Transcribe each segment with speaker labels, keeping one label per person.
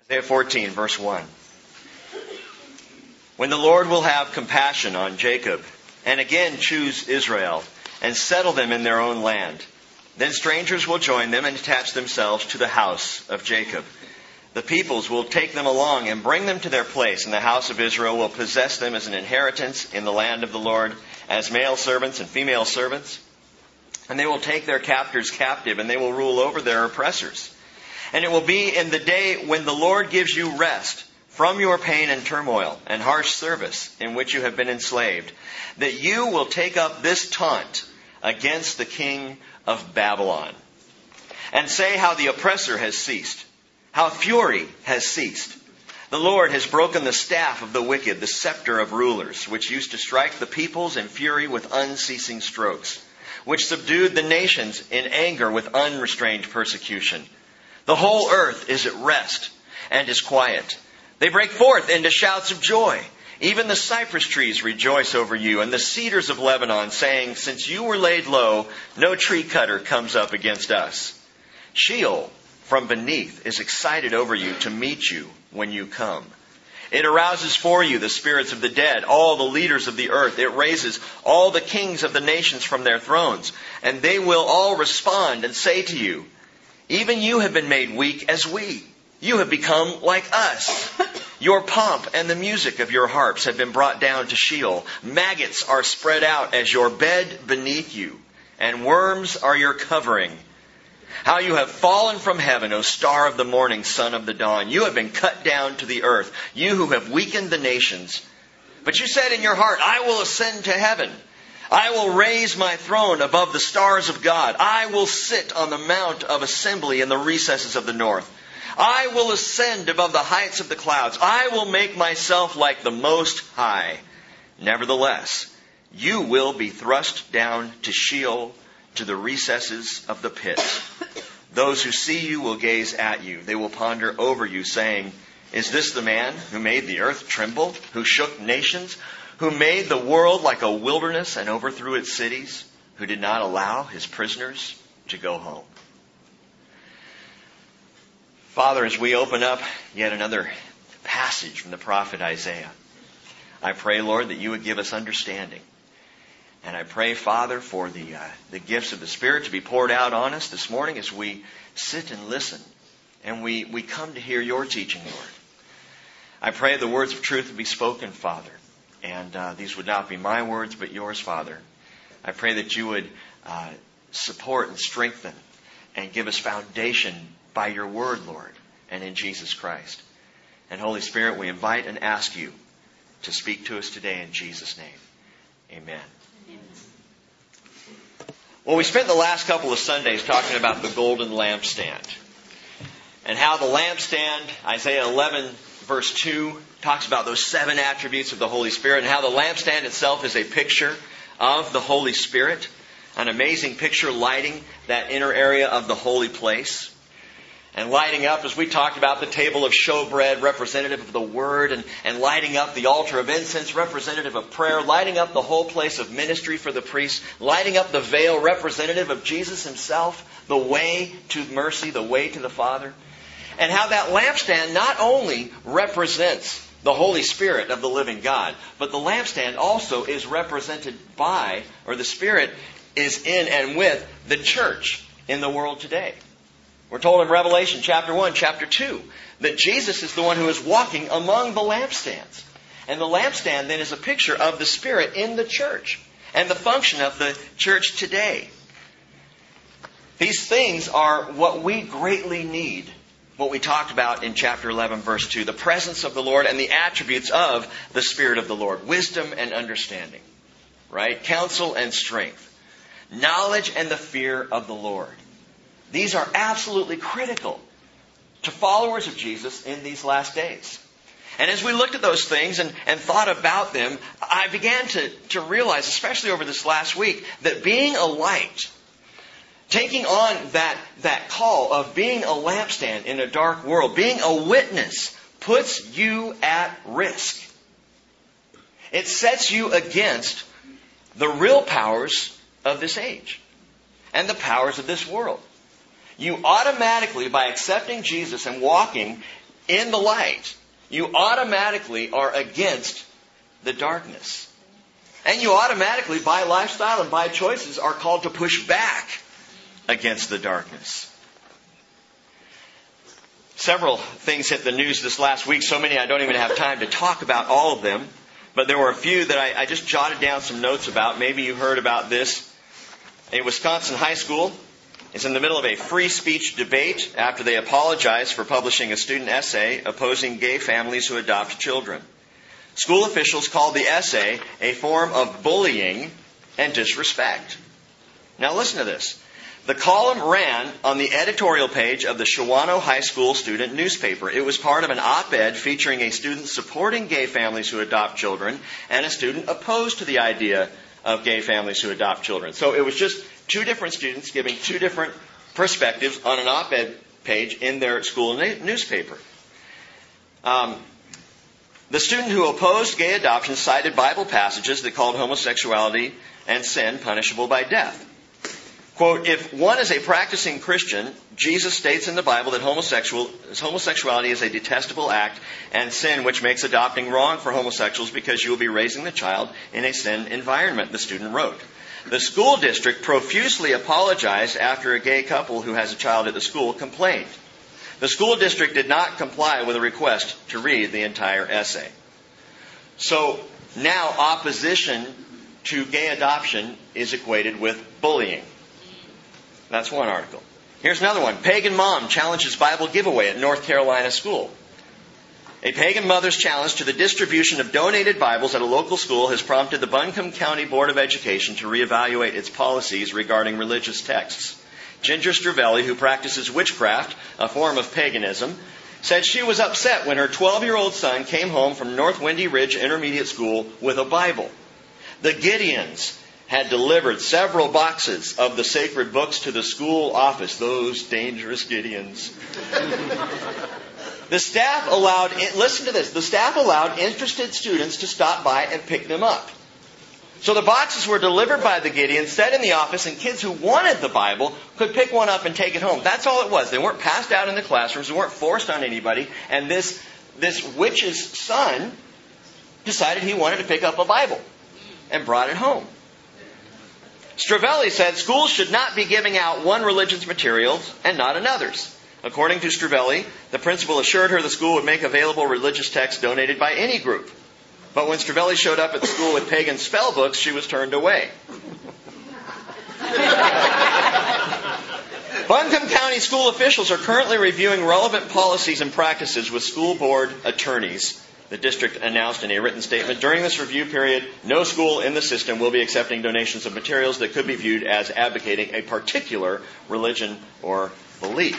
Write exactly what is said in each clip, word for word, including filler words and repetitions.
Speaker 1: Isaiah fourteen, verse one. When the Lord will have compassion on Jacob, and again choose Israel, and settle them in their own land, then strangers will join them and attach themselves to the house of Jacob. The peoples will take them along and bring them to their place, and the house of Israel will possess them as an inheritance in the land of the Lord, as male servants and female servants. And they will take their captors captive, and they will rule over their oppressors. And it will be in the day when the Lord gives you rest from your pain and turmoil and harsh service in which you have been enslaved, that you will take up this taunt against the king of Babylon, and say how the oppressor has ceased, how fury has ceased. The Lord has broken the staff of the wicked, the scepter of rulers, which used to strike the peoples in fury with unceasing strokes, which subdued the nations in anger with unrestrained persecution. The whole earth is at rest and is quiet. They break forth into shouts of joy. Even the cypress trees rejoice over you, and the cedars of Lebanon, saying, since you were laid low, no tree cutter comes up against us. Sheol from beneath is excited over you to meet you when you come. It arouses for you the spirits of the dead, all the leaders of the earth. It raises all the kings of the nations from their thrones, and they will all respond and say to you, even you have been made weak as we. You have become like us. Your pomp and the music of your harps have been brought down to Sheol. Maggots are spread out as your bed beneath you, and worms are your covering. How you have fallen from heaven, O star of the morning, son of the dawn. You have been cut down to the earth, you who have weakened the nations. But you said in your heart, I will ascend to heaven. I will raise my throne above the stars of God. I will sit on the mount of assembly in the recesses of the north. I will ascend above the heights of the clouds. I will make myself like the Most High. Nevertheless, you will be thrust down to Sheol, to the recesses of the pit. Those who see you will gaze at you. They will ponder over you, saying, is this the man who made the earth tremble, who shook nations, who made the world like a wilderness and overthrew its cities, who did not allow his prisoners to go home? Father, as we open up yet another passage from the prophet Isaiah, I pray, Lord, that you would give us understanding. And I pray, Father, for the uh, the gifts of the Spirit to be poured out on us this morning as we sit and listen and we, we come to hear your teaching, Lord. I pray the words of truth would be spoken, Father. And uh, these would not be my words, but yours, Father. I pray that you would uh, support and strengthen and give us foundation by your word, Lord, and in Jesus Christ. And Holy Spirit, we invite and ask you to speak to us today in Jesus' name. Amen. Well, we spent the last couple of Sundays talking about the golden lampstand and how the lampstand, Isaiah eleven, verse two, talks about those seven attributes of the Holy Spirit, and how the lampstand itself is a picture of the Holy Spirit, an amazing picture lighting that inner area of the holy place. And lighting up, as we talked about, the table of showbread, representative of the Word, and, and lighting up the altar of incense, representative of prayer, lighting up the whole place of ministry for the priest, lighting up the veil, representative of Jesus Himself, the way to mercy, the way to the Father. And how that lampstand not only represents the Holy Spirit of the living God, but the lampstand also is represented by, or the Spirit is in and with, the church in the world today. We're told in Revelation chapter one, chapter two, that Jesus is the one who is walking among the lampstands. And the lampstand then is a picture of the Spirit in the church and the function of the church today. These things are what we greatly need, what we talked about in chapter eleven, verse two, the presence of the Lord and the attributes of the Spirit of the Lord, wisdom and understanding, right? Counsel and strength, knowledge and the fear of the Lord. These are absolutely critical to followers of Jesus in these last days. And as we looked at those things and, and thought about them, I began to, to realize, especially over this last week, that being a light, taking on that, that call of being a lampstand in a dark world, being a witness, puts you at risk. It sets you against the real powers of this age and the powers of this world. You automatically, by accepting Jesus and walking in the light, you automatically are against the darkness. And you automatically, by lifestyle and by choices, are called to push back against the darkness. Several things hit the news this last week, so many I don't even have time to talk about all of them. But there were a few that I, I just jotted down some notes about. Maybe you heard about this. A Wisconsin high school is in the middle of a free speech debate after they apologized for publishing a student essay opposing gay families who adopt children. School officials called the essay a form of bullying and disrespect. Now listen to this. The column ran on the editorial page of the Shawano High School student newspaper. It was part of an op-ed featuring a student supporting gay families who adopt children and a student opposed to the idea of gay families who adopt children. So it was just two different students giving two different perspectives on an op-ed page in their school na- newspaper. Um, the student who opposed gay adoption cited Bible passages that called homosexuality and sin punishable by death. Quote, if one is a practicing Christian, Jesus states in the Bible that homosexual, homosexuality is a detestable act and sin which makes adopting wrong for homosexuals because you will be raising the child in a sin environment, the student wrote. The school district profusely apologized after a gay couple who has a child at the school complained. The school district did not comply with a request to read the entire essay. So now opposition to gay adoption is equated with bullying. That's one article. Here's another one. Pagan mom challenges Bible giveaway at North Carolina school. A pagan mother's challenge to the distribution of donated Bibles at a local school has prompted the Buncombe County Board of Education to reevaluate its policies regarding religious texts. Ginger Stravelli, who practices witchcraft, a form of paganism, said she was upset when her twelve-year-old son came home from North Windy Ridge Intermediate School with a Bible. The Gideons had delivered several boxes of the sacred books to the school office. Those dangerous Gideons. The staff allowed, listen to this, the staff allowed interested students to stop by and pick them up. So the boxes were delivered by the Gideons, set in the office, and kids who wanted the Bible could pick one up and take it home. That's all it was. They weren't passed out in the classrooms. They weren't forced on anybody. And this, this witch's son decided he wanted to pick up a Bible and brought it home. Stravelli said schools should not be giving out one religion's materials and not another's. According to Stravelli, the principal assured her the school would make available religious texts donated by any group. But when Stravelli showed up at the school with pagan spell books, she was turned away. Buncombe County school officials are currently reviewing relevant policies and practices with school board attorneys. The district announced in a written statement, during this review period, no school in the system will be accepting donations of materials that could be viewed as advocating a particular religion or belief.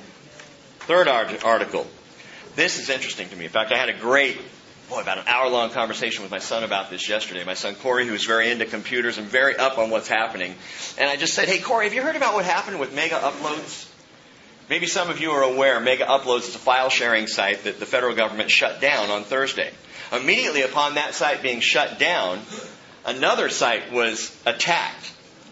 Speaker 1: Third article. This is interesting to me. In fact, I had a great, boy, about an hour-long conversation with my son about this yesterday. My son Corey, who's very into computers and very up on what's happening. And I just said, hey, Corey, have you heard about what happened with Mega Uploads? Maybe some of you are aware Mega Uploads is a file-sharing site that the federal government shut down on Thursday. Immediately upon that site being shut down, another site was attacked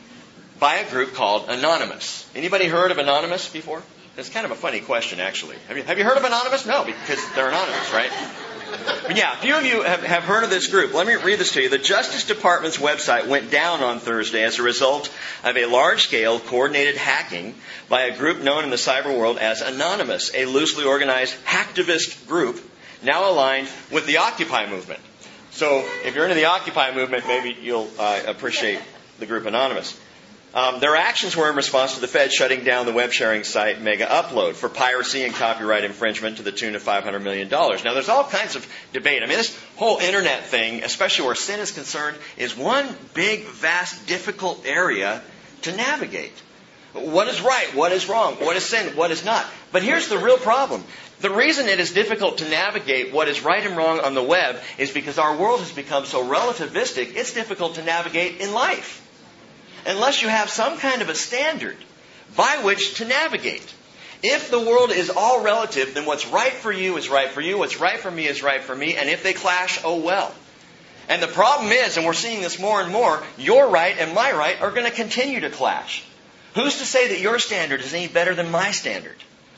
Speaker 1: by a group called Anonymous. Anybody heard of Anonymous before? It's kind of a funny question, actually. Have you, have you heard of Anonymous? No, because they're anonymous, right? But yeah, a few of you have, have heard of this group. Let me read this to you. The Justice Department's website went down on Thursday as a result of a large-scale coordinated hacking by a group known in the cyber world as Anonymous, a loosely organized hacktivist group now aligned with the Occupy movement. So if you're into the Occupy movement, maybe you'll uh, appreciate the group Anonymous. Um, their actions were in response to the Fed shutting down the web-sharing site Mega Upload for piracy and copyright infringement to the tune of five hundred million dollars. Now, there's all kinds of debate. I mean, this whole Internet thing, especially where sin is concerned, is one big, vast, difficult area to navigate. What is right? What is wrong? What is sin? What is not? But here's the real problem. The reason it is difficult to navigate what is right and wrong on the web is because our world has become so relativistic, it's difficult to navigate in life. Unless you have some kind of a standard by which to navigate. If the world is all relative, then what's right for you is right for you, what's right for me is right for me, and if they clash, oh well. And the problem is, and we're seeing this more and more, your right and my right are going to continue to clash. Who's to say that your standard is any better than my standard?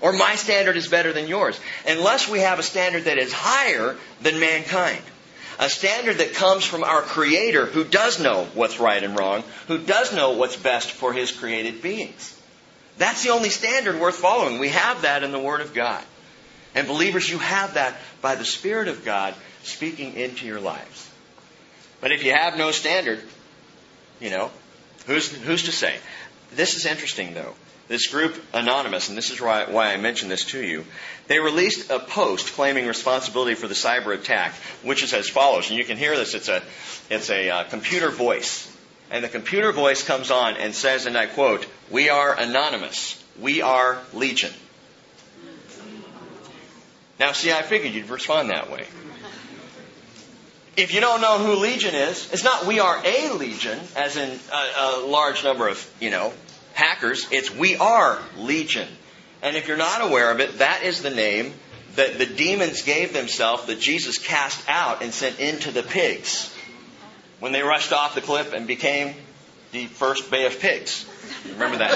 Speaker 1: Or my standard is better than yours. Unless we have a standard that is higher than mankind. A standard that comes from our Creator who does know what's right and wrong, who does know what's best for His created beings. That's the only standard worth following. We have that in the Word of God. And believers, you have that by the Spirit of God speaking into your lives. But if you have no standard, you know, who's, who's to say? This is interesting, though. This group, Anonymous, and this is why, why I mentioned this to you, they released a post claiming responsibility for the cyber attack, which is as follows. And you can hear this. It's a, it's a uh, computer voice. And the computer voice comes on and says, and I quote, "We are anonymous. We are Legion." Now, see, I figured you'd respond that way. If you don't know who Legion is, it's not "we are a Legion," as in a, a large number of, you know, hackers. It's "we are Legion." And if you're not aware of it, that is the name that the demons gave themselves that Jesus cast out and sent into the pigs when they rushed off the cliff and became the first Bay of Pigs. Remember that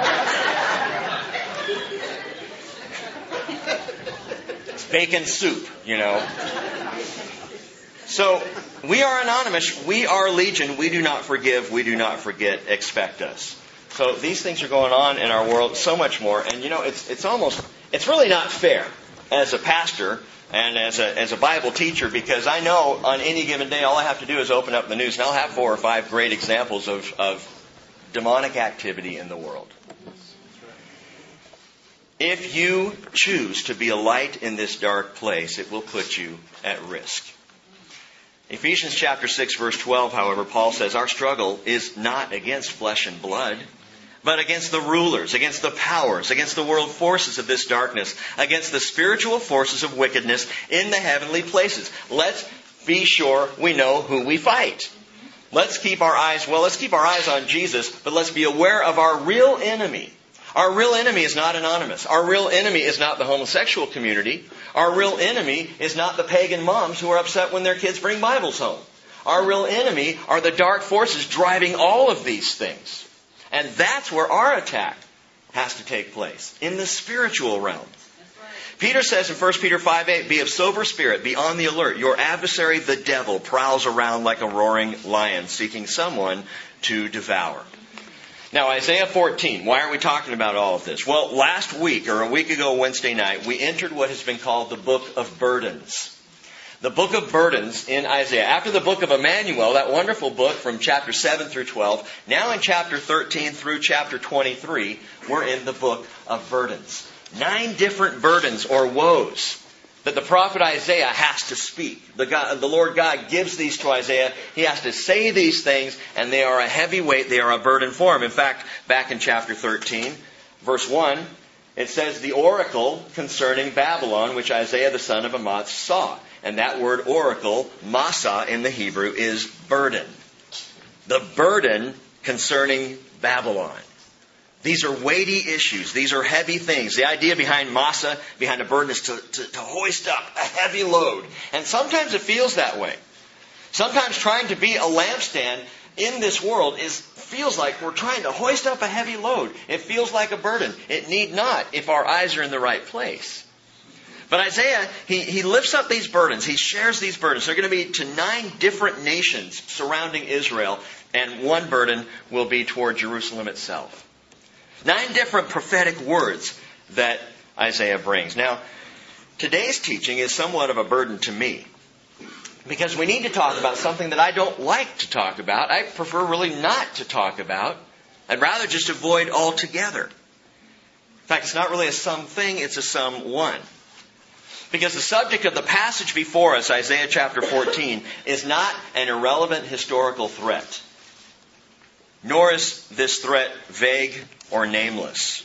Speaker 1: story? It's bacon soup, you know. So, we are anonymous. We are Legion. We do not forgive. We do not forget. Expect us. So these things are going on in our world so much more. And you know, it's it's almost, it's really not fair as a pastor and as a as a Bible teacher, because I know on any given day all I have to do is open up the news and I'll have four or five great examples of, of demonic activity in the world. If you choose to be a light in this dark place, it will put you at risk. Ephesians chapter six, verse twelve, however, Paul says, our struggle is not against flesh and blood, but against the rulers, against the powers, against the world forces of this darkness, against the spiritual forces of wickedness in the heavenly places. Let's be sure we know who we fight. Let's keep our eyes, well, let's keep our eyes on Jesus, but let's be aware of our real enemy. Our real enemy is not anonymous. Our real enemy is not the homosexual community. Our real enemy is not the pagan moms who are upset when their kids bring Bibles home. Our real enemy are the dark forces driving all of these things. And that's where our attack has to take place, in the spiritual realm. Peter says in First Peter five eight, be of sober spirit, be on the alert. Your adversary, the devil, prowls around like a roaring lion, seeking someone to devour. Now, Isaiah fourteen, why are we talking about all of this? Well, last week, or a week ago Wednesday night, we entered what has been called the Book of Burdens. The Book of Burdens in Isaiah. After the Book of Emmanuel, that wonderful book from chapter seven through twelve, now in chapter thirteen through chapter twenty-three, we're in the Book of Burdens. Nine different burdens or woes that the prophet Isaiah has to speak. The, God, the Lord God gives these to Isaiah. He has to say these things, and they are a heavy weight. They are a burden for him. In fact, back in chapter thirteen, verse one, it says, the oracle concerning Babylon, which Isaiah the son of Amoz saw. And that word oracle, masa in the Hebrew, is burden. The burden concerning Babylon. These are weighty issues. These are heavy things. The idea behind masa, behind a burden, is to, to, to hoist up a heavy load. And sometimes it feels that way. Sometimes trying to be a lampstand in this world is feels like we're trying to hoist up a heavy load. It feels like a burden. It need not if our eyes are in the right place. But Isaiah, he, he lifts up these burdens. He shares these burdens. They're going to be to nine different nations surrounding Israel. And one burden will be toward Jerusalem itself. Nine different prophetic words that Isaiah brings. Now, today's teaching is somewhat of a burden to me. Because we need to talk about something that I don't like to talk about. I prefer really not to talk about. I'd rather just avoid altogether. In fact, it's not really a some thing, it's a some one. Because the subject of the passage before us, Isaiah chapter fourteen, is not an irrelevant historical threat. Nor is this threat vague or nameless.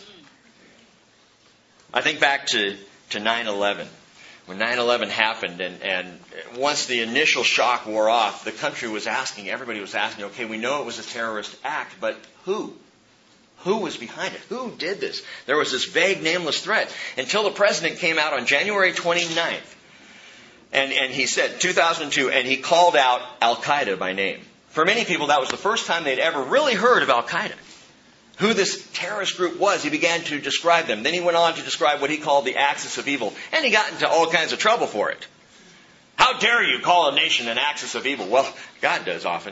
Speaker 1: I think back to, to nine eleven. When nine eleven happened, and, and once the initial shock wore off, the country was asking, everybody was asking, okay, we know it was a terrorist act, but who? Who was behind it? Who did this? There was this vague, nameless threat until the president came out on January twenty-ninth. And, and he said, two thousand two, and he called out Al-Qaeda by name. For many people, that was the first time they'd ever really heard of Al-Qaeda. who this terrorist group was. He began to describe them. Then he went on to describe what he called the axis of evil. And he got into all kinds of trouble for it. How dare you call a nation an axis of evil? Well, God does often.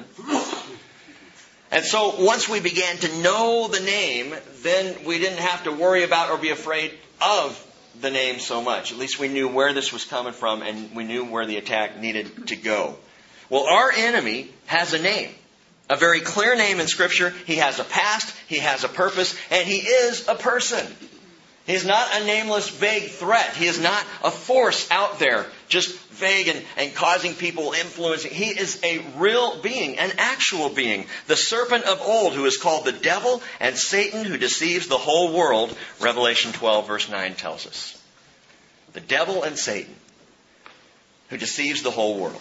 Speaker 1: And so once we began to know the name, then we didn't have to worry about or be afraid of the name so much. At least we knew where this was coming from and we knew where the attack needed to go. Well, our enemy has a name. A very clear name in Scripture. He has a past, he has a purpose, and he is a person. He's not a nameless, vague threat. He is not a force out there, just vague and, and causing people influencing. He is a real being, an actual being. The serpent of old who is called the devil and Satan who deceives the whole world, Revelation twelve verse nine tells us. The devil and Satan who deceives the whole world.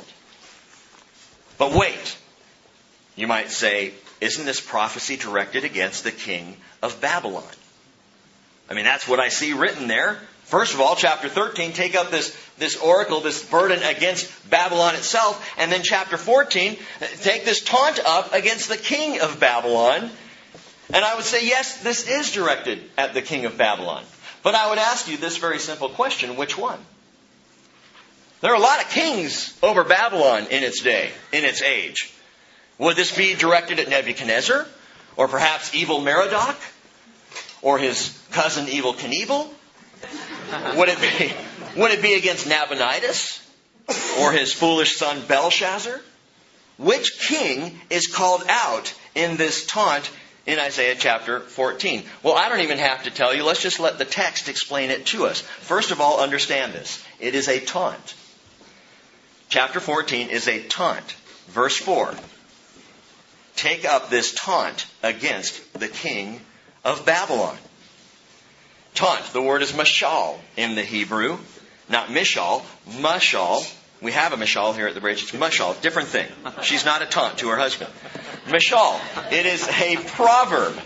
Speaker 1: But wait. You might say, isn't this prophecy directed against the king of Babylon? I mean, that's what I see written there. First of all, chapter thirteen, take up this, this oracle, this burden against Babylon itself. And then chapter fourteen, take this taunt up against the king of Babylon. And I would say, yes, this is directed at the king of Babylon. But I would ask you this very simple question, which one? There are a lot of kings over Babylon in its day, in its age. Would this be directed at Nebuchadnezzar? Or perhaps evil Merodach? Or his cousin evil Knievel? Would it be, would it be against Nabonidus? Or his foolish son Belshazzar? Which king is called out in this taunt in Isaiah chapter fourteen? Well, I don't even have to tell you. Let's just let the text explain it to us. First of all, understand this. It is a taunt. Chapter fourteen is a taunt. Verse four. Take up this taunt against the king of Babylon. Taunt, the word is mashal in the Hebrew. Not mishal, mashal. We have a mashal here at the bridge. It's mashal, different thing. She's not a taunt to her husband. Mashal, it is a proverb.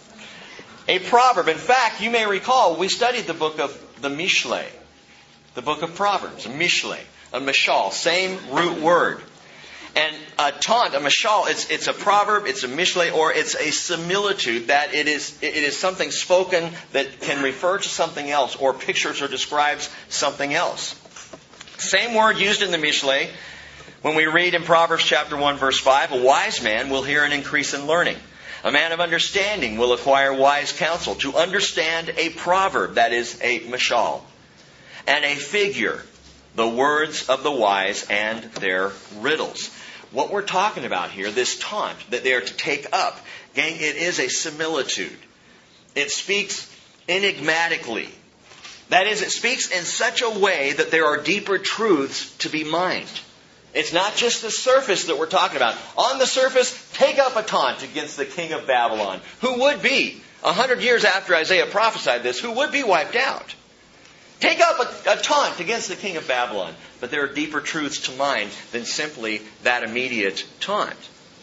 Speaker 1: A proverb. In fact, you may recall, we studied the book of the Mishle. The book of Proverbs, Mishle. A mashal, same root word. And a taunt, a mashal, it's, it's a proverb, it's a mishle, or it's a similitude that it is, it is something spoken that can refer to something else, or pictures or describes something else. Same word used in the mishle when we read in Proverbs chapter one verse five, a wise man will hear an increase in learning. A man of understanding will acquire wise counsel. To understand a proverb, that is a mashal, and a figure, the words of the wise and their riddles. What we're talking about here, this taunt that they are to take up, gang, it is a similitude. It speaks enigmatically. That is, it speaks in such a way that there are deeper truths to be mined. It's not just the surface that we're talking about. On the surface, take up a taunt against the king of Babylon, who would be, a hundred years after Isaiah prophesied this, who would be wiped out. Take up a, a taunt against the king of Babylon. But there are deeper truths to mine than simply that immediate taunt.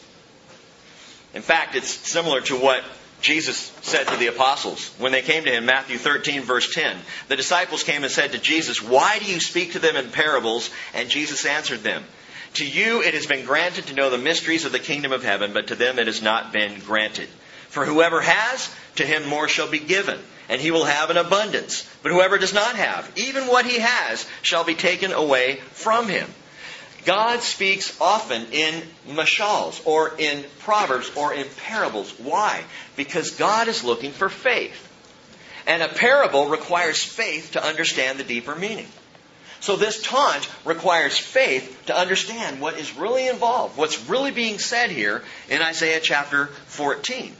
Speaker 1: In fact, it's similar to what Jesus said to the apostles when they came to him, Matthew thirteen, verse ten. The disciples came and said to Jesus, "Why do you speak to them in parables?" And Jesus answered them, "To you it has been granted to know the mysteries of the kingdom of heaven, but to them it has not been granted. For whoever has, to him more shall be given, and he will have an abundance. But whoever does not have, even what he has, shall be taken away from him." God speaks often in mashals, or in proverbs, or in parables. Why? Because God is looking for faith. And a parable requires faith to understand the deeper meaning. So this taunt requires faith to understand what is really involved, what's really being said here in Isaiah chapter fourteen.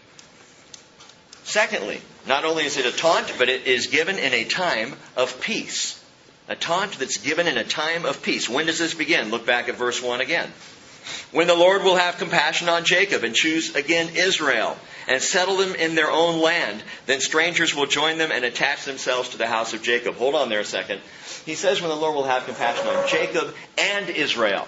Speaker 1: Secondly, not only is it a taunt, but it is given in a time of peace. A taunt that's given in a time of peace. When does this begin? Look back at verse one again. When the Lord will have compassion on Jacob and choose again Israel and settle them in their own land, then strangers will join them and attach themselves to the house of Jacob. Hold on there a second. He says when the Lord will have compassion on Jacob and Israel.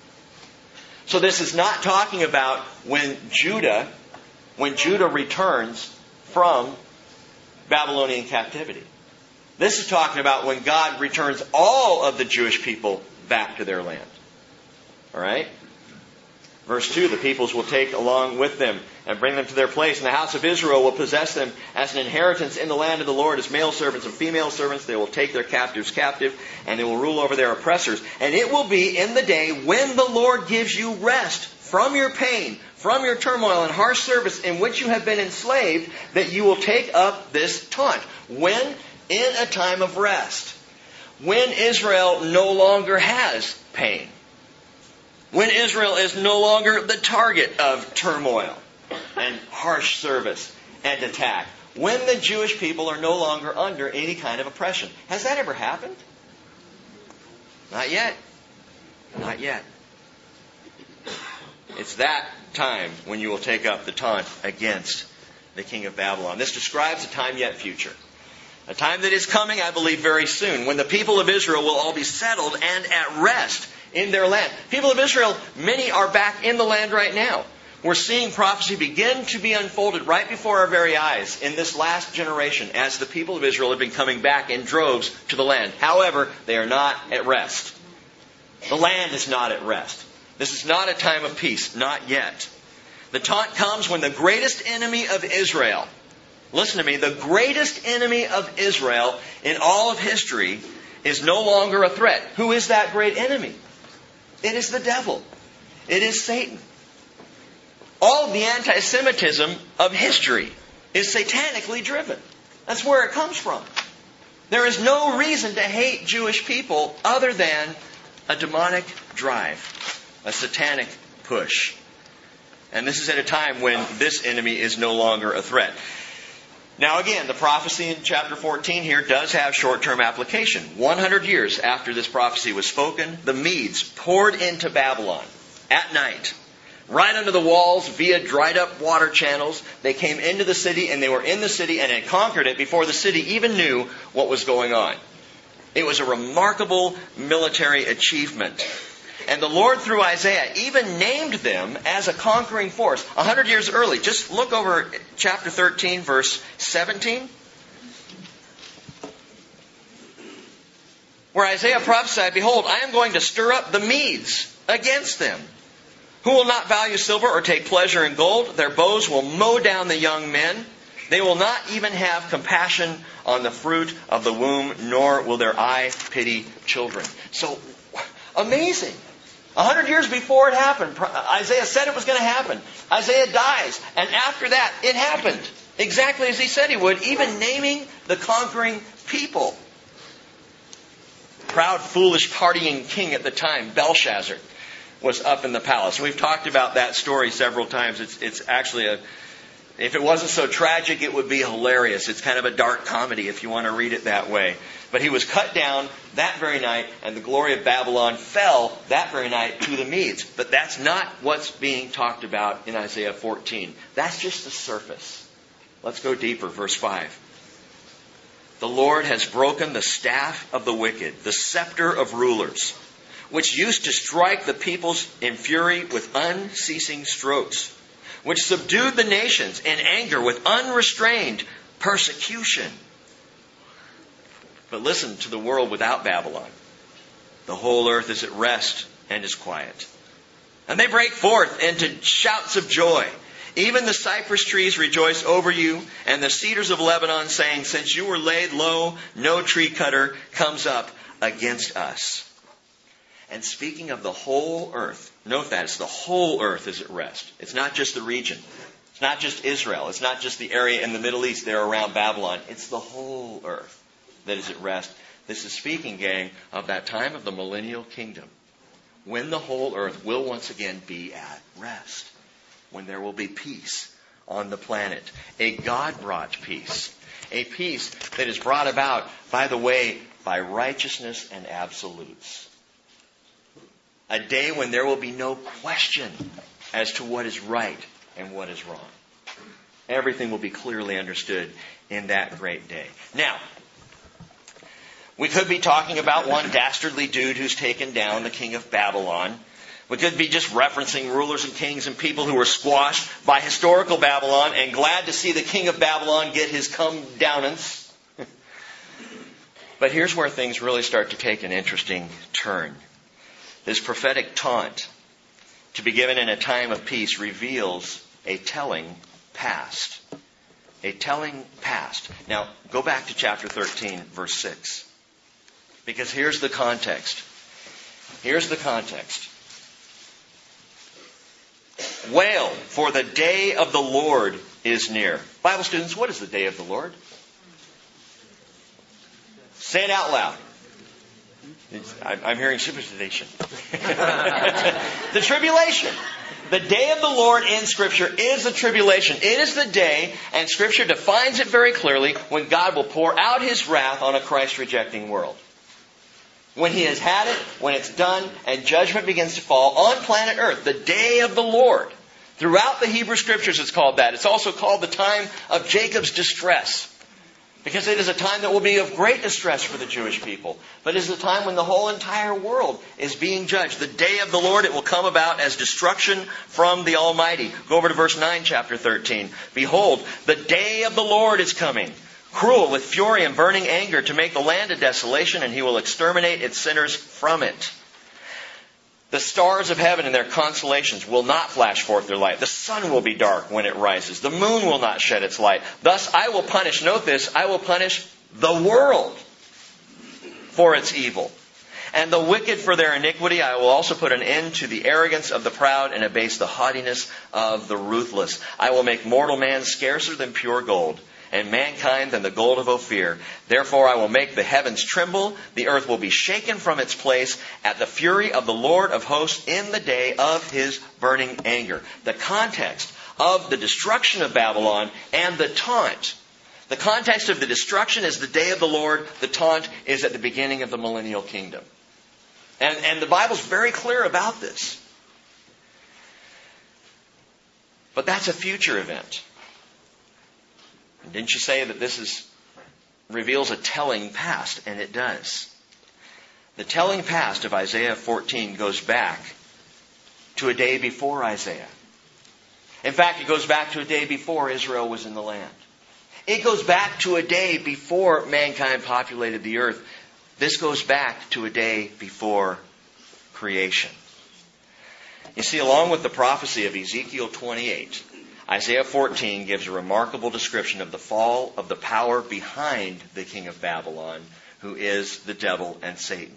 Speaker 1: So this is not talking about when Judah, when Judah returns from Babylonian captivity. This is talking about when God returns all of the Jewish people back to their land. All right? Verse two, the peoples will take along with them and bring them to their place, and the house of Israel will possess them as an inheritance in the land of the Lord, as male servants and female servants. They will take their captives captive, and they will rule over their oppressors. And it will be in the day when the Lord gives you rest from your pain, from your turmoil and harsh service in which you have been enslaved, that you will take up this taunt. When? In a time of rest. When Israel no longer has pain. When Israel is no longer the target of turmoil and harsh service and attack. When the Jewish people are no longer under any kind of oppression. Has that ever happened? Not yet. Not yet. It's that time when you will take up the taunt against the king of Babylon. This describes a time yet future. A time that is coming, I believe, very soon, when the people of Israel will all be settled and at rest in their land. People of Israel, many are back in the land right now. We're seeing prophecy begin to be unfolded right before our very eyes in this last generation as the people of Israel have been coming back in droves to the land. However, they are not at rest. The land is not at rest. This is not a time of peace, not yet. The taunt comes when the greatest enemy of Israel, listen to me, the greatest enemy of Israel in all of history is no longer a threat. Who is that great enemy? It is the devil. It is Satan. All of the anti-Semitism of history is satanically driven. That's where it comes from. There is no reason to hate Jewish people other than a demonic drive, a satanic push. And this is at a time when this enemy is no longer a threat. Now again, the prophecy in chapter fourteen here does have short-term application. one hundred years after this prophecy was spoken, the Medes poured into Babylon at night, right under the walls via dried-up water channels. They came into the city, and they were in the city and had conquered it before the city even knew what was going on. It was a remarkable military achievement. And the Lord, through Isaiah, even named them as a conquering force. A hundred years early. Just look over chapter thirteen, verse seventeen. Where Isaiah prophesied, "Behold, I am going to stir up the Medes against them, who will not value silver or take pleasure in gold. Their bows will mow down the young men. They will not even have compassion on the fruit of the womb, nor will their eye pity children." So, amazing. A hundred years before it happened, Isaiah said it was going to happen. Isaiah dies, and after that, it happened. Exactly as he said he would, even naming the conquering people. Proud, foolish, partying king at the time, Belshazzar, was up in the palace. We've talked about that story several times. It's, it's actually a... If it wasn't so tragic, it would be hilarious. It's kind of a dark comedy if you want to read it that way. But he was cut down that very night, and the glory of Babylon fell that very night to the Medes. But that's not what's being talked about in Isaiah fourteen. That's just the surface. Let's go deeper. Verse five. The Lord has broken the staff of the wicked, the scepter of rulers, which used to strike the peoples in fury with unceasing strokes, which subdued the nations in anger with unrestrained persecution. But listen to the world without Babylon. The whole earth is at rest and is quiet. And they break forth into shouts of joy. Even the cypress trees rejoice over you, and the cedars of Lebanon, saying, "Since you were laid low, no tree cutter comes up against us." And speaking of the whole earth, note that it's the whole earth is at rest. It's not just the region. It's not just Israel. It's not just the area in the Middle East there around Babylon. It's the whole earth that is at rest. This is speaking, gang, of that time of the millennial kingdom, when the whole earth will once again be at rest, when there will be peace on the planet, a God-brought peace, a peace that is brought about, by the way, by righteousness and absolutes. A day when there will be no question as to what is right and what is wrong. Everything will be clearly understood in that great day. Now, we could be talking about one dastardly dude who's taken down the king of Babylon. We could be just referencing rulers and kings and people who were squashed by historical Babylon and glad to see the king of Babylon get his come downance. But here's where things really start to take an interesting turn. This prophetic taunt to be given in a time of peace reveals a telling past. A telling past. Now, go back to chapter thirteen, verse six. Because here's the context. Here's the context. Wail, for the day of the Lord is near. Bible students, what is the day of the Lord? Say it out loud. It's, I'm hearing superstition. The tribulation. The day of the Lord in Scripture is the tribulation. It is the day, and Scripture defines it very clearly, when God will pour out His wrath on a Christ-rejecting world. When He has had it, when it's done, and judgment begins to fall on planet Earth. The day of the Lord. Throughout the Hebrew Scriptures it's called that. It's also called the time of Jacob's distress. Because it is a time that will be of great distress for the Jewish people. But it is a time when the whole entire world is being judged. The day of the Lord, it will come about as destruction from the Almighty. Go over to verse nine, chapter thirteen. Behold, the day of the Lord is coming, cruel with fury and burning anger, to make the land a desolation, and He will exterminate its sinners from it. The stars of heaven and their constellations will not flash forth their light. The sun will be dark when it rises. The moon will not shed its light. Thus I will punish, note this, I will punish the world for its evil. And the wicked for their iniquity. I will also put an end to the arrogance of the proud and abase the haughtiness of the ruthless. I will make mortal man scarcer than pure gold, and mankind than the gold of Ophir. Therefore I will make the heavens tremble, the earth will be shaken from its place at the fury of the Lord of hosts in the day of His burning anger. The context of the destruction of Babylon and the taunt. The context of the destruction is the day of the Lord. The taunt is at the beginning of the millennial kingdom. And, and the Bible's very clear about this. But that's a future event. Didn't you say that this is reveals a telling past? And it does. The telling past of Isaiah fourteen goes back to a day before Isaiah. In fact, it goes back to a day before Israel was in the land. It goes back to a day before mankind populated the earth. This goes back to a day before creation. You see, along with the prophecy of Ezekiel twenty-eight, Isaiah fourteen gives a remarkable description of the fall of the power behind the king of Babylon, who is the devil and Satan.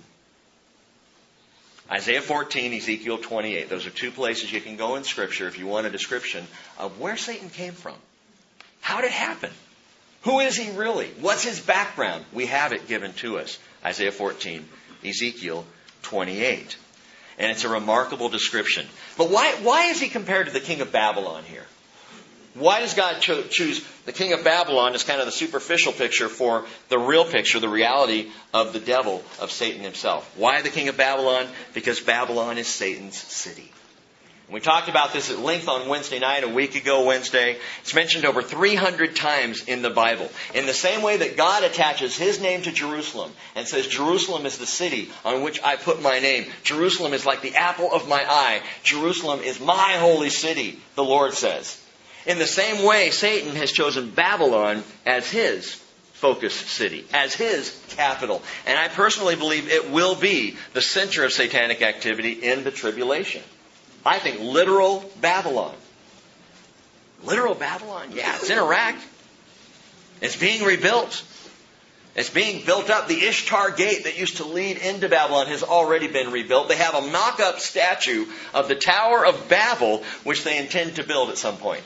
Speaker 1: Isaiah fourteen, Ezekiel twenty-eight. Those are two places you can go in Scripture if you want a description of where Satan came from. How did it happen? Who is he really? What's his background? We have it given to us. Isaiah fourteen, Ezekiel twenty-eight. And it's a remarkable description. But why, why is he compared to the king of Babylon here? Why does God cho- choose the king of Babylon as kind of the superficial picture for the real picture, the reality of the devil, of Satan himself? Why the king of Babylon? Because Babylon is Satan's city. We talked about this at length on Wednesday night, a week ago Wednesday. It's mentioned over three hundred times in the Bible. In the same way that God attaches His name to Jerusalem and says, Jerusalem is the city on which I put my name. Jerusalem is like the apple of my eye. Jerusalem is my holy city, the Lord says. In the same way, Satan has chosen Babylon as his focus city, as his capital. And I personally believe it will be the center of satanic activity in the tribulation. I think literal Babylon. Literal Babylon? Yeah, it's in Iraq. It's being rebuilt. It's being built up. The Ishtar Gate that used to lead into Babylon has already been rebuilt. They have a mock-up statue of the Tower of Babel, which they intend to build at some point.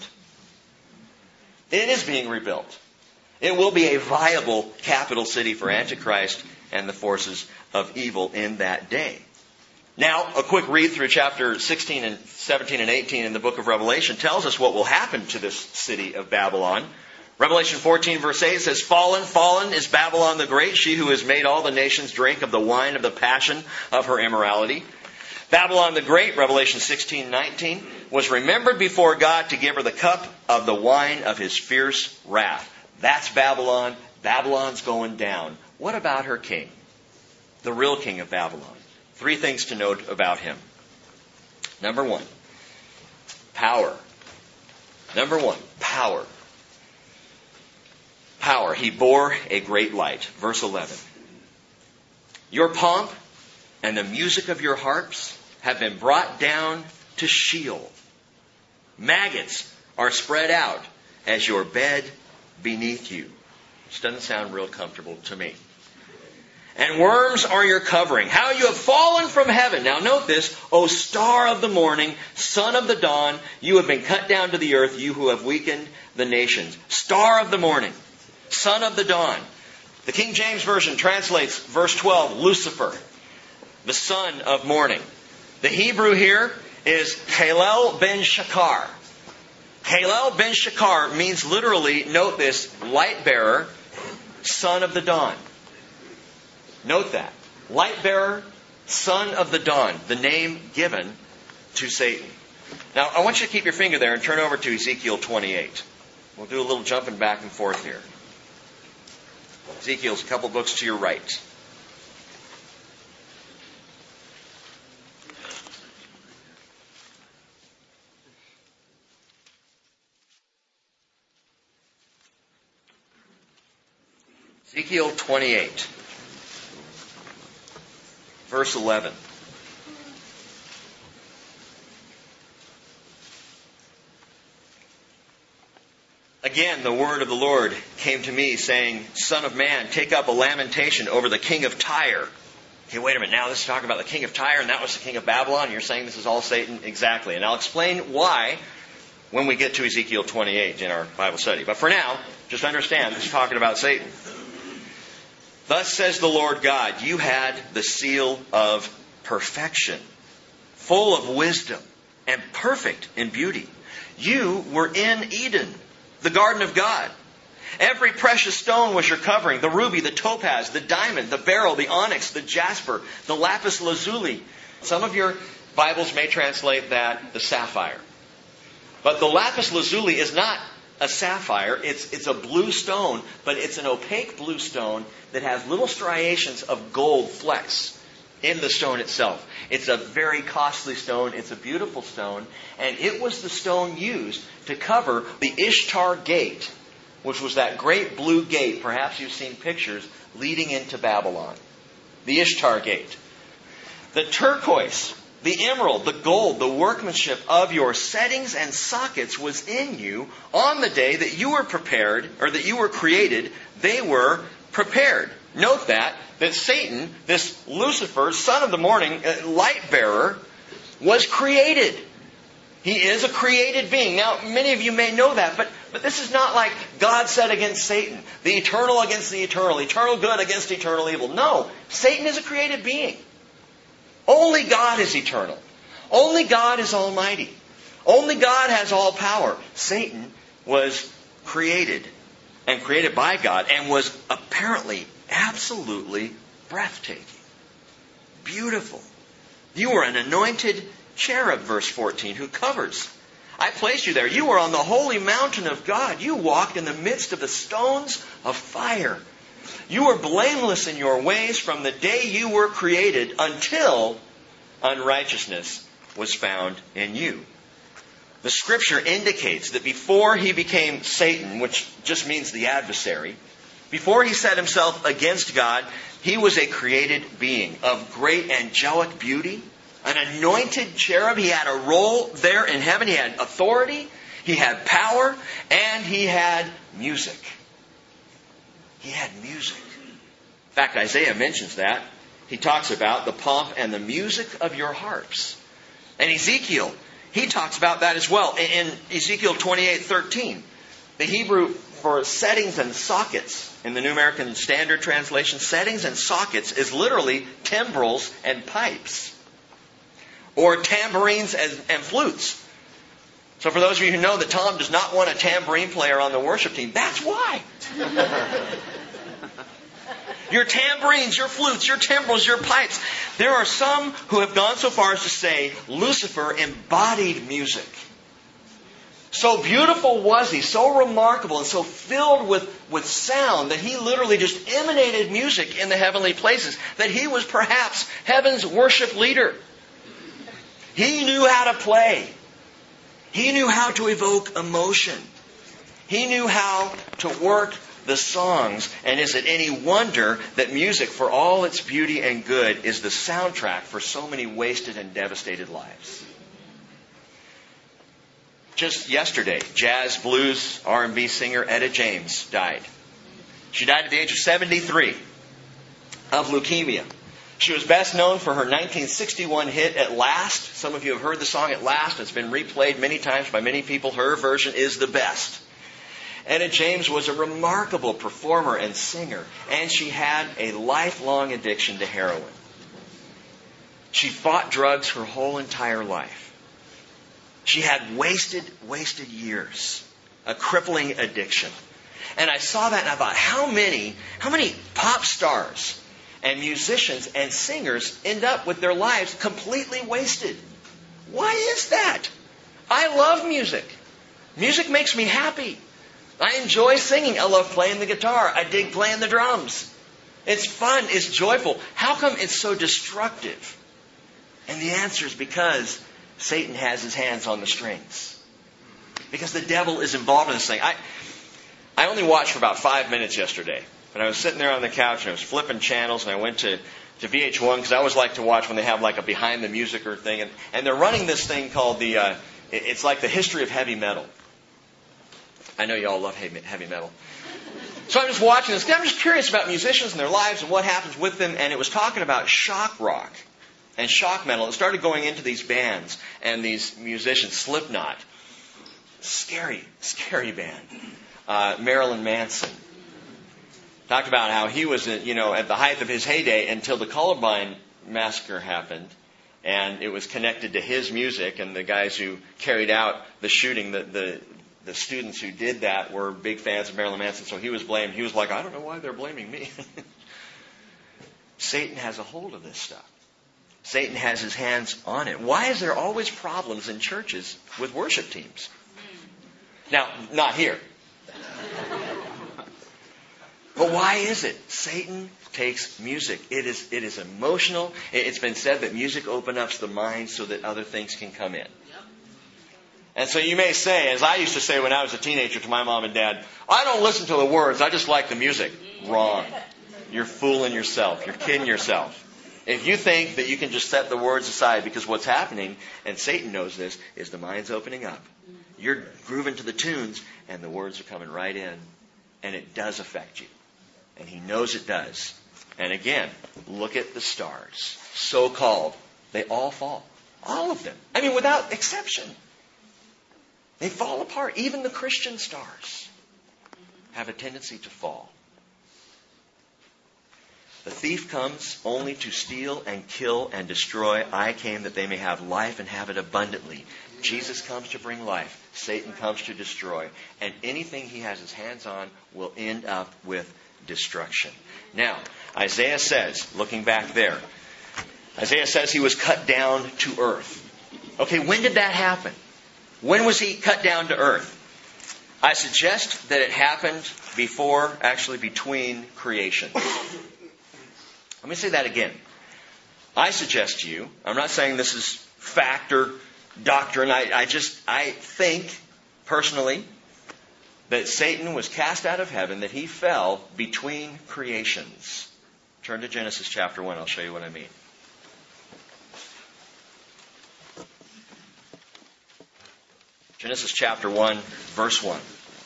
Speaker 1: It is being rebuilt. It will be a viable capital city for Antichrist and the forces of evil in that day. Now, a quick read through chapter sixteen and seventeen and eighteen in the book of Revelation tells us what will happen to this city of Babylon. Revelation fourteen verse eight says, Fallen, fallen is Babylon the Great, she who has made all the nations drink of the wine of the passion of her immorality. Babylon the Great, Revelation sixteen nineteen, was remembered before God to give her the cup of the wine of His fierce wrath. That's Babylon. Babylon's going down. What about her king? The real king of Babylon. Three things to note about him. Number one, power. Number one, power. Power. He bore a great light. Verse eleven. Your pomp and the music of your harps have been brought down to Sheol. Maggots are spread out as your bed beneath you. Which doesn't sound real comfortable to me. And worms are your covering. How you have fallen from heaven. Now note this. O star of the morning, son of the dawn, you have been cut down to the earth, you who have weakened the nations. Star of the morning, son of the dawn. The King James Version translates verse twelve, Lucifer, the son of morning. The Hebrew here is Halel ben Shakar. Halel ben Shakar means literally, note this, light bearer, son of the dawn. Note that. Light bearer, son of the dawn, the name given to Satan. Now, I want you to keep your finger there and turn over to Ezekiel twenty-eight. We'll do a little jumping back and forth here. Ezekiel's a couple books to your right. Ezekiel twenty-eight, verse eleven. Again, the word of the Lord came to me, saying, Son of man, take up a lamentation over the king of Tyre. Okay, wait a minute. Now this is talking about the king of Tyre, and that was the king of Babylon. You're saying this is all Satan? Exactly. And I'll explain why when we get to Ezekiel twenty-eight in our Bible study. But for now, just understand, this is talking about Satan. Thus says the Lord God, you had the seal of perfection, full of wisdom, and perfect in beauty. You were in Eden, the garden of God. Every precious stone was your covering, the ruby, the topaz, the diamond, the beryl, the onyx, the jasper, the lapis lazuli. Some of your Bibles may translate that the sapphire. But the lapis lazuli is not a sapphire. It's, it's a blue stone, but it's an opaque blue stone that has little striations of gold flecks in the stone itself. It's a very costly stone. It's a beautiful stone. And it was the stone used to cover the Ishtar Gate, which was that great blue gate, perhaps you've seen pictures, leading into Babylon. The Ishtar Gate. The turquoise, the emerald, the gold, the workmanship of your settings and sockets was in you on the day that you were prepared, or that you were created. They were prepared. Note that, that Satan, this Lucifer, son of the morning, uh, light bearer, was created. He is a created being. Now, many of you may know that, but, but this is not like God said against Satan, the eternal against the eternal, eternal good against eternal evil. No, Satan is a created being. Only God is eternal. Only God is almighty. Only God has all power. Satan was created, and created by God, and was apparently absolutely breathtaking. Beautiful. You were an anointed cherub, verse fourteen, who covers. I placed you there. You were on the holy mountain of God. You walked in the midst of the stones of fire. You were blameless in your ways from the day you were created until unrighteousness was found in you. The Scripture indicates that before he became Satan, which just means the adversary, before he set himself against God, he was a created being of great angelic beauty, an anointed cherub. He had a role there in heaven. He had authority, he had power, and he had music. He had music. In fact, Isaiah mentions that. He talks about the pomp and the music of your harps. And Ezekiel, he talks about that as well. In Ezekiel twenty-eight thirteen, the Hebrew for settings and sockets, in the New American Standard Translation, settings and sockets is literally timbrels and pipes, or tambourines and, and flutes. So for those of you who know that Tom does not want a tambourine player on the worship team, that's why. Your tambourines, your flutes, your timbrels, your pipes. There are some who have gone so far as to say Lucifer embodied music. So beautiful was he, so remarkable, and so filled with, with sound that he literally just emanated music in the heavenly places, that he was perhaps heaven's worship leader. He knew how to play. He knew how to evoke emotion. He knew how to work the songs. And is it any wonder that music, for all its beauty and good, is the soundtrack for so many wasted and devastated lives? Just yesterday, jazz, blues, R and B singer Etta James died. She died at the age of seventy-three of leukemia. She was best known for her nineteen sixty-one hit, At Last. Some of you have heard the song At Last. It's been replayed many times by many people. Her version is the best. Etta James was a remarkable performer and singer, and she had a lifelong addiction to heroin. She fought drugs her whole entire life. She had wasted, wasted years, a crippling addiction. And I saw that and I thought, how many, how many pop stars and musicians and singers end up with their lives completely wasted? Why is that? I love music. Music makes me happy. I enjoy singing. I love playing the guitar. I dig playing the drums. It's fun. It's joyful. How come it's so destructive? And the answer is because Satan has his hands on the strings. Because the devil is involved in this thing. I, I only watched for about five minutes yesterday. But I was sitting there on the couch and I was flipping channels and I went to, to V H one because I always like to watch when they have like a behind the music or thing. And, and they're running this thing called the, uh, it's like the history of heavy metal. I know you all love heavy metal. So I'm just watching this. I'm just curious about musicians and their lives and what happens with them. And it was talking about shock rock and shock metal. It started going into these bands and these musicians. Slipknot. Scary, scary band. Uh, Marilyn Manson. Talked about how he was, you know, at the height of his heyday until the Columbine massacre happened. And it was connected to his music. And the guys who carried out the shooting, the, the The students who did that were big fans of Marilyn Manson, so he was blamed. He was like, I don't know why they're blaming me. Satan has a hold of this stuff. Satan has his hands on it. Why is there always problems in churches with worship teams? Now, not here. But why is it? Satan takes music. It is, it is emotional. It's been said that music opens up the mind so that other things can come in. And so you may say, as I used to say when I was a teenager to my mom and dad, I don't listen to the words, I just like the music. Wrong. You're fooling yourself. You're kidding yourself. If you think that you can just set the words aside, because what's happening, and Satan knows this, is the mind's opening up. You're grooving to the tunes, and the words are coming right in. And it does affect you. And he knows it does. And again, look at the stars. So-called. They all fall. All of them. I mean, without exception. They fall apart. Even the Christian stars have a tendency to fall. The thief comes only to steal and kill and destroy. I came that they may have life and have it abundantly. Jesus comes to bring life. Satan comes to destroy. And anything he has his hands on will end up with destruction. Now, Isaiah says, looking back there, Isaiah says he was cut down to earth. Okay, when did that happen? When was he cut down to earth? I suggest that it happened before, actually between creations. Let me say that again. I suggest to you, I'm not saying this is fact or doctrine, I, I just, I think, personally, that Satan was cast out of heaven, that he fell between creations. Turn to Genesis chapter one, I'll show you what I mean. Genesis chapter one, verse one.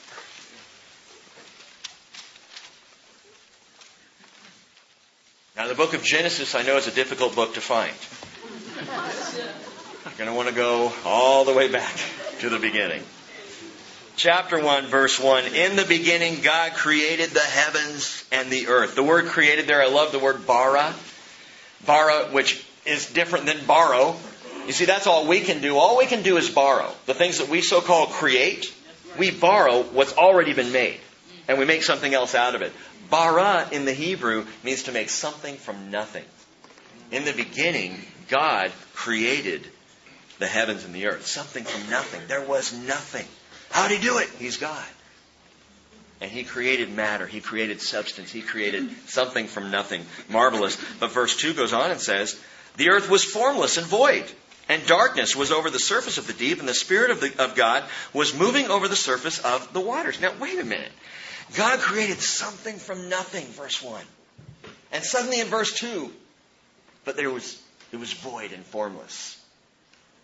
Speaker 1: Now, the book of Genesis, I know, is a difficult book to find. You're going to want to go all the way back to the beginning. Chapter one, verse one. In the beginning, God created the heavens and the earth. The word created there, I love the word bara. Bara, which is different than borrow. You see, that's all we can do. All we can do is borrow. The things that we so-called create, we borrow what's already been made. And we make something else out of it. Bara in the Hebrew means to make something from nothing. In the beginning, God created the heavens and the earth. Something from nothing. There was nothing. How did he do it? He's God. And he created matter. He created substance. He created something from nothing. Marvelous. But verse two goes on and says, the earth was formless and void. And darkness was over the surface of the deep, and the Spirit of, the, of God was moving over the surface of the waters. Now, wait a minute. God created something from nothing, verse one. And suddenly in verse two, but there was it was void and formless.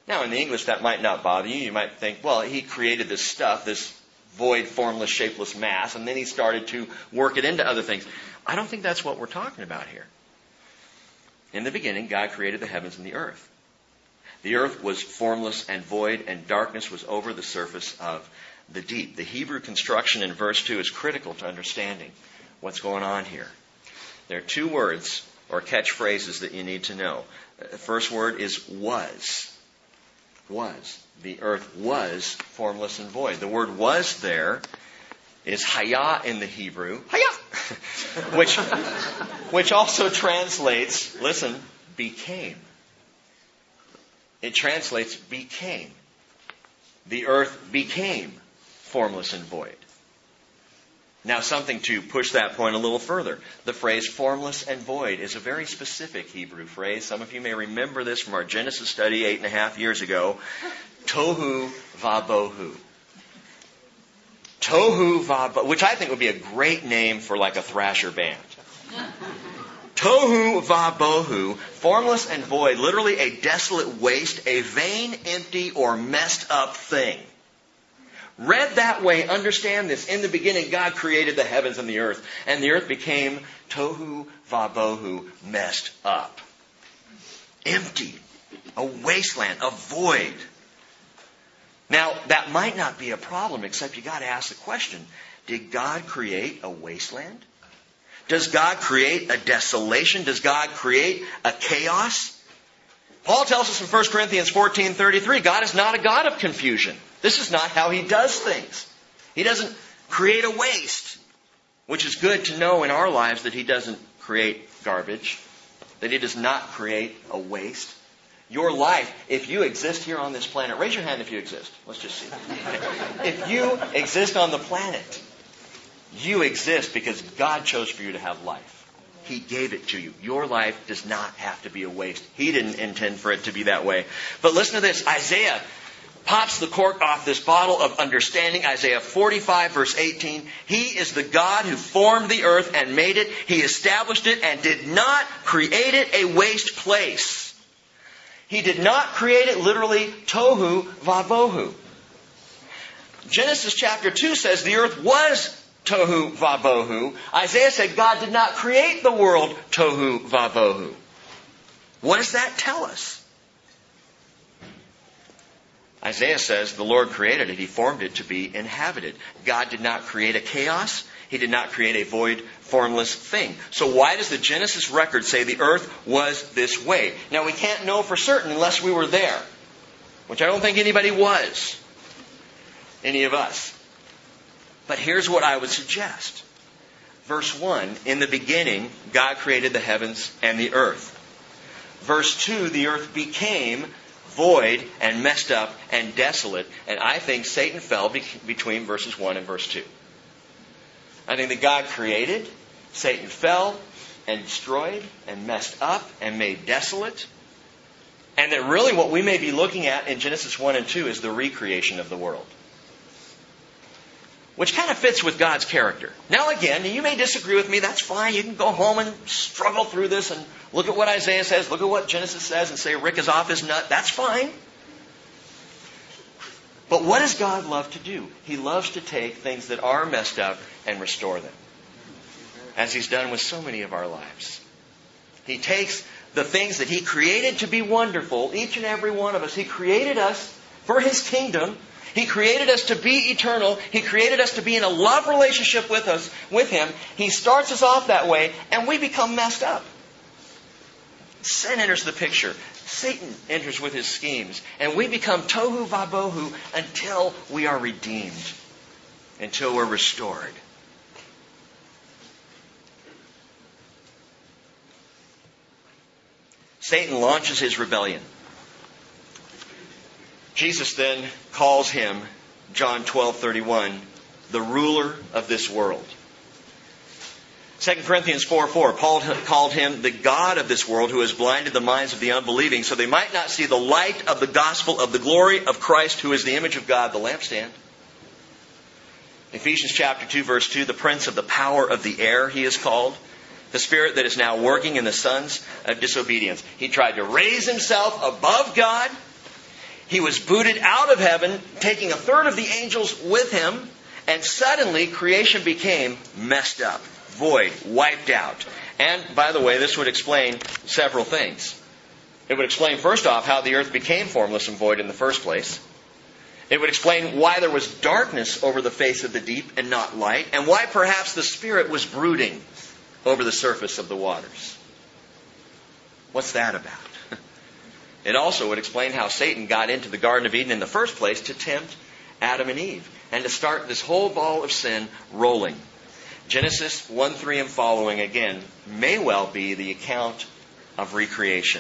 Speaker 1: Now, in the English, that might not bother you. You might think, well, he created this stuff, this void, formless, shapeless mass, and then he started to work it into other things. I don't think that's what we're talking about here. In the beginning, God created the heavens and the earth. The earth was formless and void, and darkness was over the surface of the deep. The Hebrew construction in verse two is critical to understanding what's going on here. There are two words or catchphrases that you need to know. The first word is was. Was. The earth was formless and void. The word was there is haya in the Hebrew, haya, which, which also translates, listen, became. It translates became. The earth became formless and void. Now, something to push that point a little further. The phrase formless and void is a very specific Hebrew phrase. Some of you may remember this from our Genesis study eight and a half years ago. Tohu vabohu. Tohu vabohu, which I think would be a great name for like a thrasher band. Tohu vabohu, formless and void, literally a desolate waste, a vain, empty, or messed up thing. Read that way, understand this. In the beginning, God created the heavens and the earth, and the earth became tohu vabohu, messed up. Empty. A wasteland, a void. Now, that might not be a problem, except you got to ask the question, did God create a wasteland? Does God create a desolation? Does God create a chaos? Paul tells us in First Corinthians fourteen thirty-three, God is not a God of confusion. This is not how He does things. He doesn't create a waste, which is good to know in our lives that He doesn't create garbage, that He does not create a waste. Your life, if you exist here on this planet, raise your hand if you exist. Let's just see. Okay. If you exist on the planet, you exist because God chose for you to have life. He gave it to you. Your life does not have to be a waste. He didn't intend for it to be that way. But listen to this. Isaiah pops the cork off this bottle of understanding. Isaiah forty-five verse eighteen. He is the God who formed the earth and made it. He established it and did not create it a waste place. He did not create it literally tohu vabohu. Genesis chapter two says the earth was tohu vabohu. Isaiah said God did not create the world tohu vabohu. What does that tell us? Isaiah says the Lord created it. He formed it to be inhabited. God did not create a chaos. He did not create a void, formless thing. So why does the Genesis record say the earth was this way? Now we can't know for certain unless we were there, which I don't think anybody was. Any of us. But here's what I would suggest. Verse one, in the beginning, God created the heavens and the earth. Verse two, the earth became void and messed up and desolate. And I think Satan fell be- between verses one and verse two. I think that God created, Satan fell and destroyed and messed up and made desolate. And that really what we may be looking at in Genesis one and two is the recreation of the world. Which kind of fits with God's character. Now again, you may disagree with me, that's fine. You can go home and struggle through this and look at what Isaiah says, look at what Genesis says and say Rick is off his nut. That's fine. But what does God love to do? He loves to take things that are messed up and restore them. As He's done with so many of our lives. He takes the things that He created to be wonderful, each and every one of us. He created us for His kingdom. He created us to be eternal. He created us to be in a love relationship with us, with Him. He starts us off that way, and we become messed up. Sin enters the picture. Satan enters with his schemes. And we become tohu vabohu until we are redeemed. Until we're restored. Satan launches his rebellion. Jesus then calls him, John twelve thirty-one, the ruler of this world. Second Corinthians four four, Paul called him the God of this world who has blinded the minds of the unbelieving so they might not see the light of the gospel of the glory of Christ who is the image of God, the lampstand. Ephesians chapter two verse two, the prince of the power of the air he is called. The spirit that is now working in the sons of disobedience. He tried to raise himself above God. He was booted out of heaven, taking a third of the angels with him, and suddenly creation became messed up, void, wiped out. And, by the way, this would explain several things. It would explain, first off, how the earth became formless and void in the first place. It would explain why there was darkness over the face of the deep and not light, and why perhaps the Spirit was brooding over the surface of the waters. What's that about? It also would explain how Satan got into the Garden of Eden in the first place to tempt Adam and Eve and to start this whole ball of sin rolling. Genesis one three and following, again, may well be the account of recreation.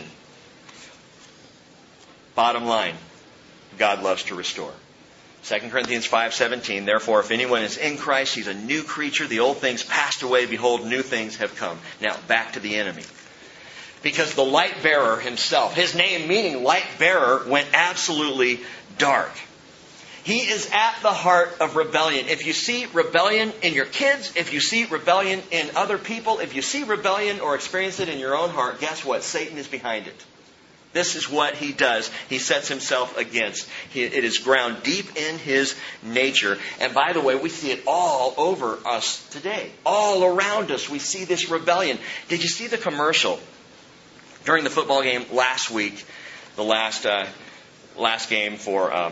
Speaker 1: Bottom line, God loves to restore. Second Corinthians five seventeen, therefore, if anyone is in Christ, he's a new creature. The old things passed away. Behold, new things have come. Now, back to the enemy. Because the light bearer himself, his name meaning light bearer, went absolutely dark. He is at the heart of rebellion. If you see rebellion in your kids, if you see rebellion in other people, if you see rebellion or experience it in your own heart, guess what? Satan is behind it. This is what he does. He sets himself against. He, it is ground deep in his nature. And by the way, we see it all over us today. All around us, we see this rebellion. Did you see the commercial during the football game last week? The last uh, last game for um,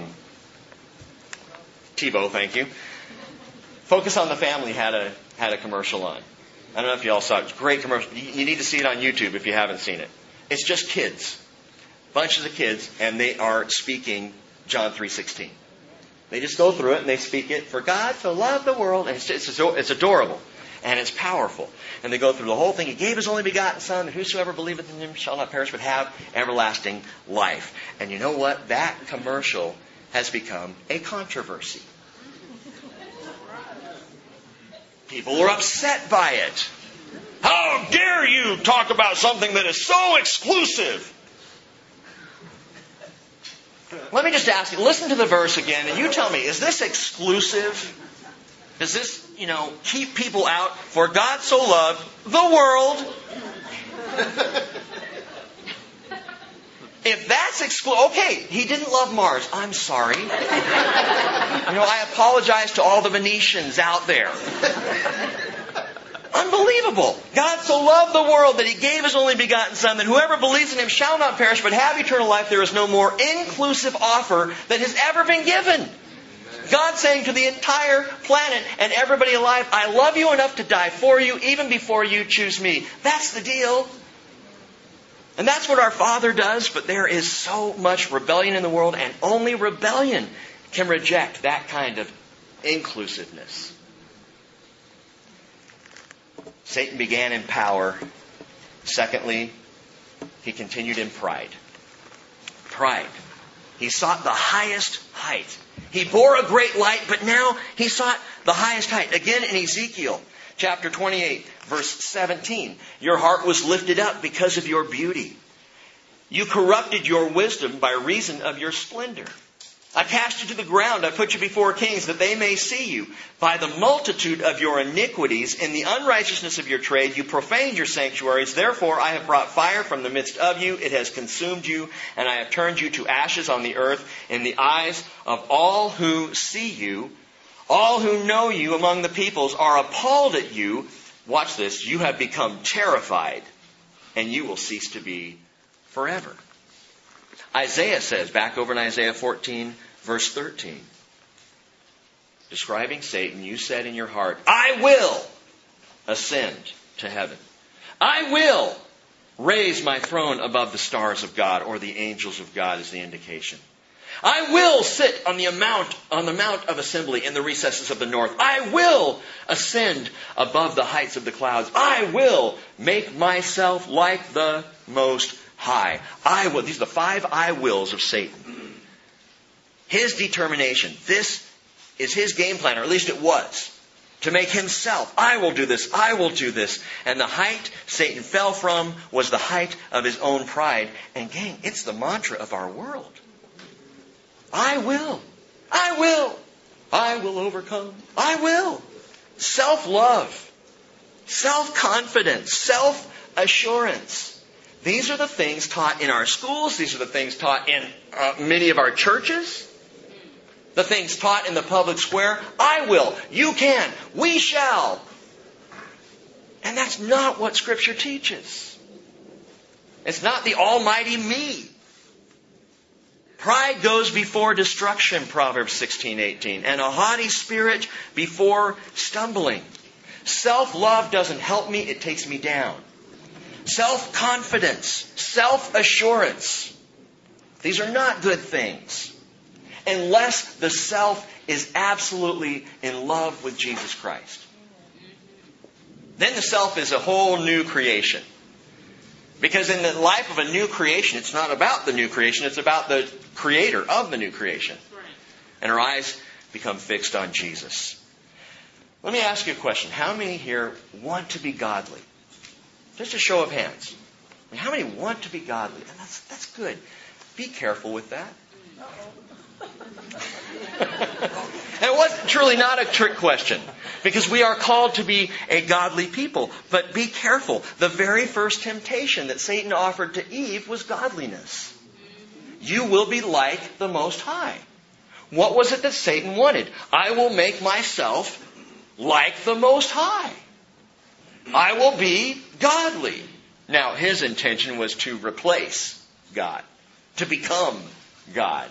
Speaker 1: Tebow, thank you. Focus on the Family had a had a commercial on. I don't know if you all saw it. It's a great commercial. You need to see it on YouTube if you haven't seen it. It's just kids. Bunches of kids, and they are speaking John three sixteen. They just go through it and they speak it. For God so loved the world. And it's, it's, it's adorable. And it's powerful. And they go through the whole thing. He gave His only begotten Son, that whosoever believeth in Him shall not perish but have everlasting life. And you know what? That commercial has become a controversy. People are upset by it. How dare you talk about something that is so exclusive? Let me just ask you, listen to the verse again, and you tell me, is this exclusive? Does this, you know, keep people out? For God so loved the world. If that's exclusive, okay, He didn't love Mars. I'm sorry. You know, I apologize to all the Venetians out there. Unbelievable. God so loved the world that He gave His only begotten Son, that whoever believes in Him shall not perish but have eternal life. There is no more inclusive offer that has ever been given. God saying to the entire planet and everybody alive, I love you enough to die for you even before you choose me. That's the deal. And that's what our Father does, but there is so much rebellion in the world, and only rebellion can reject that kind of inclusiveness. Satan began in power. Secondly, he continued in pride. Pride. He sought the highest height. He bore a great light, but now he sought the highest height. Again in Ezekiel chapter twenty-eight, verse seventeen. Your heart was lifted up because of your beauty. You corrupted your wisdom by reason of your splendor. I cast you to the ground. I put you before kings that they may see you. By the multitude of your iniquities, in the unrighteousness of your trade, you profaned your sanctuaries. Therefore, I have brought fire from the midst of you. It has consumed you, and I have turned you to ashes on the earth in the eyes of all who see you. All who know you among the peoples are appalled at you. Watch this. You have become terrified, and you will cease to be forever. Isaiah says, back over in Isaiah fourteen, verse thirteen, describing Satan, you said in your heart, I will ascend to heaven. I will raise my throne above the stars of God, or the angels of God is the indication. I will sit on the mount, on the mount of assembly in the recesses of the north. I will ascend above the heights of the clouds. I will make myself like the Most High. I will. These are the five I wills of Satan. His determination. This is his game plan, or at least it was. To make himself. I will do this. I will do this. And the height Satan fell from was the height of his own pride. And gang, it's the mantra of our world. I will. I will. I will overcome. I will. Self-love. Self-confidence. Self-assurance. These are the things taught in our schools. These are the things taught in uh, many of our churches. The things taught in the public square. I will. You can. We shall. And that's not what Scripture teaches. It's not the almighty me. Pride goes before destruction, Proverbs sixteen eighteen, and a haughty spirit before stumbling. Self-love doesn't help me, it takes me down. Self-confidence, self-assurance. These are not good things unless the self is absolutely in love with Jesus Christ. Then the self is a whole new creation. Because in the life of a new creation, it's not about the new creation, it's about the creator of the new creation. And our eyes become fixed on Jesus. Let me ask you a question. How many here want to be godly? Just a show of hands. I mean, how many want to be godly? And that's, that's good. Be careful with that. And it was truly not a trick question. Because we are called to be a godly people. But be careful. The very first temptation that Satan offered to Eve was godliness. You will be like the Most High. What was it that Satan wanted? I will make myself like the Most High. I will be godly. Now, his intention was to replace God. To become God.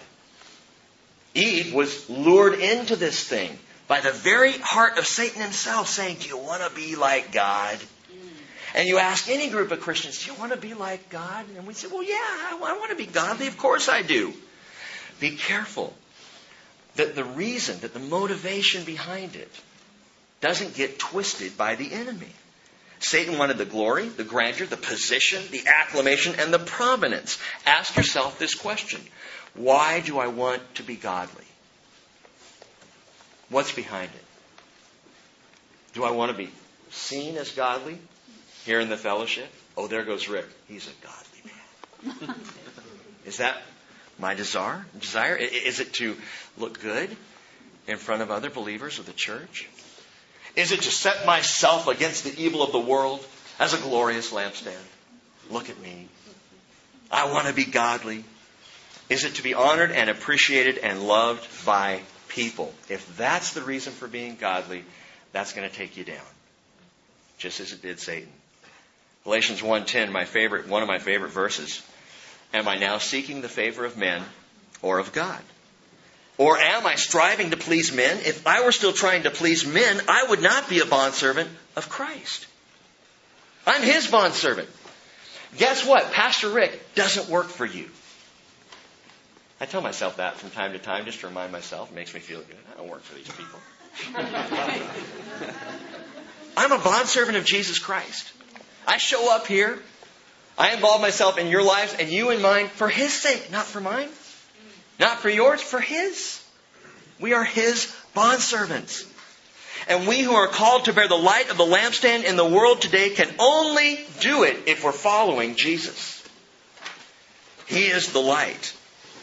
Speaker 1: Eve was lured into this thing by the very heart of Satan himself saying, do you want to be like God? And you ask any group of Christians, do you want to be like God? And we say, well, yeah, I want to be godly. Of course I do. Be careful that the reason, that the motivation behind it doesn't get twisted by the enemy. Satan wanted the glory, the grandeur, the position, the acclamation, and the prominence. Ask yourself this question. Why do I want to be godly? What's behind it? Do I want to be seen as godly here in the fellowship? Oh, there goes Rick. He's a godly man. Is that my desire? Desire? Is it to look good in front of other believers of the church? Is it to set myself against the evil of the world as a glorious lampstand? Look at me. I want to be godly. Is it to be honored and appreciated and loved by people? If that's the reason for being godly, that's going to take you down. Just as it did Satan. Galatians one ten, my favorite, one of my favorite verses. Am I now seeking the favor of men or of God? Or am I striving to please men? If I were still trying to please men, I would not be a bondservant of Christ. I'm His bondservant. Guess what? Pastor Rick doesn't work for you. I tell myself that from time to time just to remind myself. It makes me feel good. I don't work for these people. I'm a bondservant of Jesus Christ. I show up here. I involve myself in your lives and you in mine for His sake, not for mine. Not for yours, for His. We are His bondservants. And we who are called to bear the light of the lampstand in the world today can only do it if we're following Jesus. He is the light.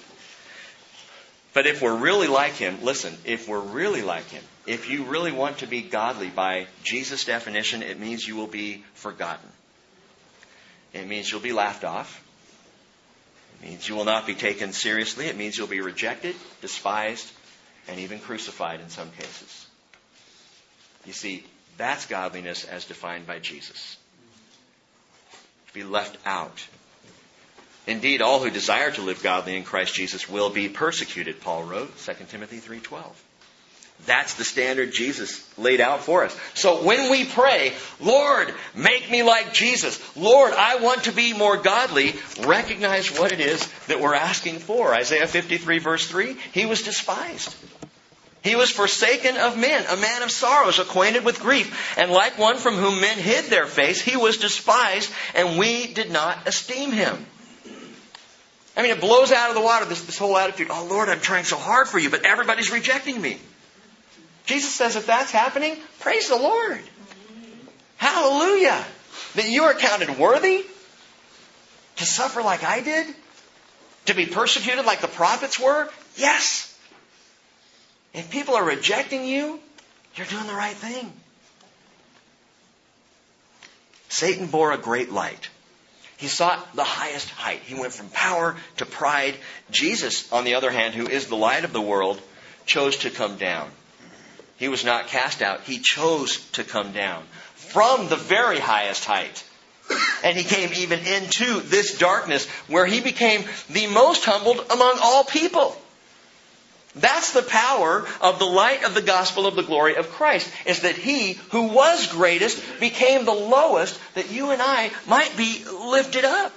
Speaker 1: But if we're really like Him, listen, if we're really like Him, if you really want to be godly by Jesus' definition, it means you will be forgotten. It means you'll be laughed off. It means you will not be taken seriously. It means you'll be rejected, despised, and even crucified in some cases. You see, that's godliness as defined by Jesus. To be left out. Indeed, all who desire to live godly in Christ Jesus will be persecuted, Paul wrote, Second Timothy three twelve. That's the standard Jesus laid out for us. So when we pray, Lord, make me like Jesus. Lord, I want to be more godly. Recognize what it is that we're asking for. Isaiah fifty-three verse three, He was despised. He was forsaken of men, a man of sorrows, acquainted with grief. And like one from whom men hid their face, He was despised, and we did not esteem Him. I mean, it blows out of the water, this, this whole attitude. Oh, Lord, I'm trying so hard for you, but everybody's rejecting me. Jesus says if that's happening, praise the Lord. Hallelujah. That you are counted worthy to suffer like I did. To be persecuted like the prophets were. Yes. If people are rejecting you, you're doing the right thing. Satan bore a great light. He sought the highest height. He went from power to pride. Jesus, on the other hand, who is the light of the world, chose to come down. He was not cast out. He chose to come down from the very highest height. And He came even into this darkness where He became the most humbled among all people. That's the power of the light of the gospel of the glory of Christ, is that He who was greatest became the lowest, that you and I might be lifted up.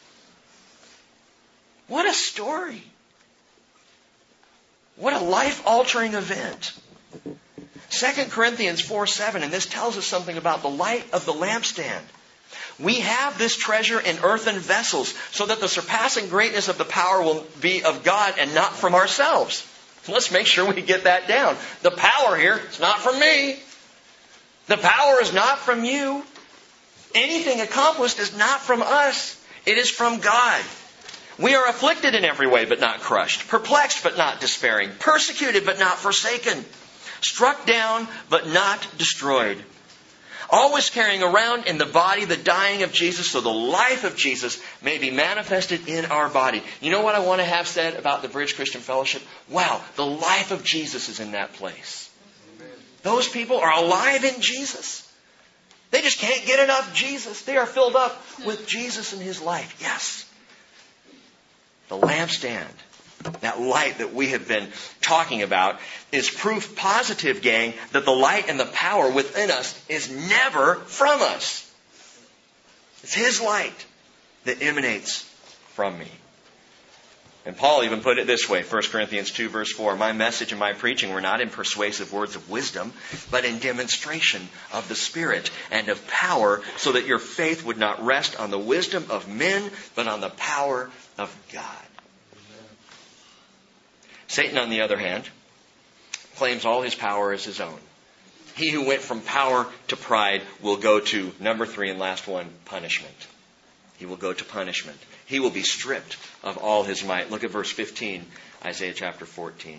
Speaker 1: What a story. What a life-altering event. Second Corinthians four seven, and this tells us something about the light of the lampstand. We have this treasure in earthen vessels, so that the surpassing greatness of the power will be of God and not from ourselves. Let's make sure we get that down. The power here is not from me. The power is not from you. Anything accomplished is not from us. It is from God. We are afflicted in every way, but not crushed. Perplexed, but not despairing. Persecuted, but not forsaken. Struck down, but not destroyed. Always carrying around in the body the dying of Jesus, so the life of Jesus may be manifested in our body. You know what I want to have said about the Bridge Christian Fellowship? Wow, the life of Jesus is in that place. Amen. Those people are alive in Jesus. They just can't get enough Jesus. They are filled up with Jesus and His life. Yes. The lampstand, that light that we have been talking about, is proof positive, gang, that the light and the power within us is never from us. It's His light that emanates from me. And Paul even put it this way, First Corinthians two verse four, my message and my preaching were not in persuasive words of wisdom, but in demonstration of the Spirit and of power, so that your faith would not rest on the wisdom of men, but on the power of God. Satan, on the other hand, claims all his power as his own. He who went from power to pride will go to, number three and last one, punishment. He will go to punishment. He will be stripped of all his might. Look at verse fifteen, Isaiah chapter fourteen.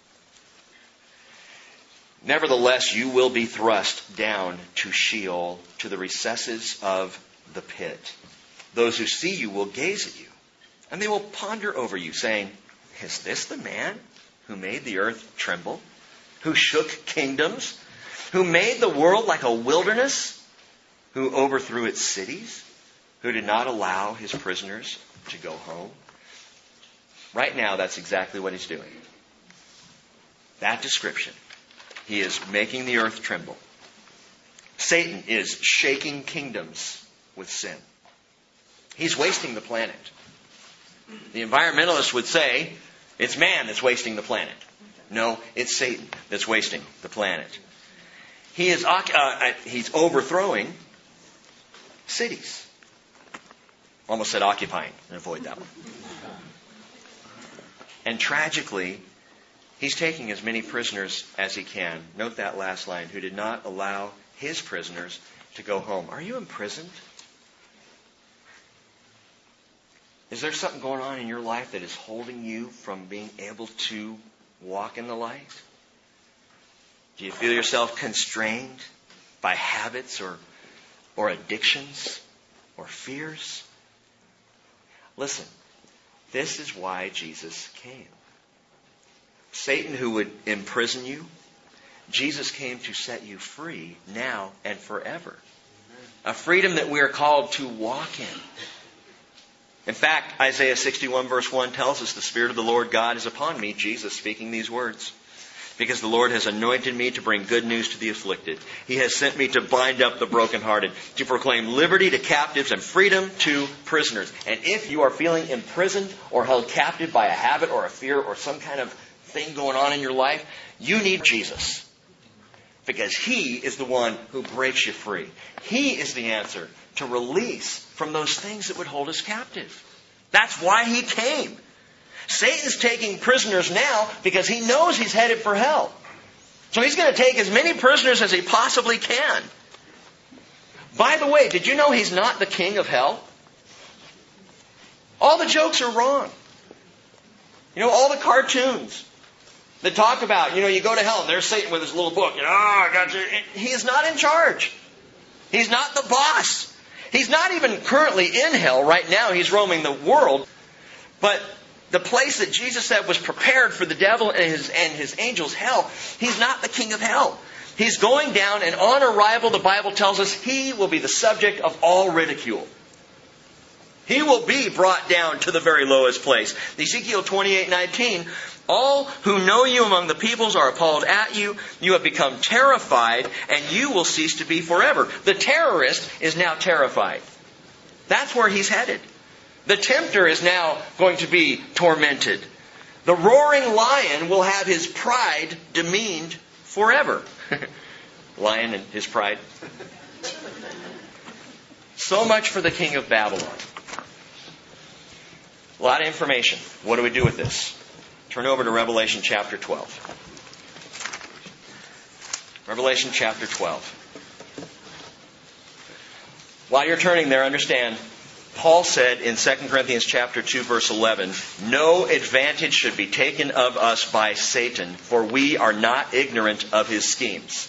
Speaker 1: Nevertheless, you will be thrust down to Sheol, to the recesses of the pit. Those who see you will gaze at you, and they will ponder over you, saying, is this the man who made the earth tremble, who shook kingdoms, who made the world like a wilderness, who overthrew its cities, who did not allow His prisoners to go home? Right now, that's exactly what He's doing. That description. He is making the earth tremble. Satan is shaking kingdoms with sin. He's wasting the planet. The environmentalists would say, it's man that's wasting the planet. No, it's Satan that's wasting the planet. He is uh, he's overthrowing cities. Almost said occupying. Avoid that one. And tragically, he's taking as many prisoners as he can. Note that last line, who did not allow His prisoners to go home. Are you imprisoned? Is there something going on in your life that is holding you from being able to walk in the light? Do you feel yourself constrained by habits or, or addictions or fears? Listen, this is why Jesus came. Satan, who would imprison you, Jesus came to set you free now and forever. A freedom that we are called to walk in. In fact, Isaiah sixty-one verse one tells us the Spirit of the Lord God is upon me, Jesus speaking these words. Because the Lord has anointed me to bring good news to the afflicted. He has sent me to bind up the brokenhearted, to proclaim liberty to captives and freedom to prisoners. And if you are feeling imprisoned or held captive by a habit or a fear or some kind of thing going on in your life, you need Jesus. Because He is the one who breaks you free. He is the answer to release from those things that would hold us captive. That's why He came. Satan's taking prisoners now because he knows he's headed for hell. So he's going to take as many prisoners as he possibly can. By the way, did you know he's not the king of hell? All the jokes are wrong. You know, all the cartoons that talk about, you know, you go to hell and there's Satan with his little book. You know, oh, I got you. He is not in charge. He's not the boss. He's not even currently in hell right now. He's roaming the world. But the place that Jesus said was prepared for the devil and his, and his angels, hell, he's not the king of hell. He's going down, and on arrival, the Bible tells us, he will be the subject of all ridicule. He will be brought down to the very lowest place. Ezekiel twenty-eight nineteen, all who know you among the peoples are appalled at you. You have become terrified, and you will cease to be forever. The terrorist is now terrified. That's where he's headed. The tempter is now going to be tormented. The roaring lion will have his pride demeaned forever. Lion and his pride. So much for the king of Babylon. A lot of information. What do we do with this? Turn over to Revelation chapter twelve. Revelation chapter twelve. While you're turning there, understand, Paul said in Second Corinthians chapter two, verse eleven, no advantage should be taken of us by Satan, for we are not ignorant of his schemes.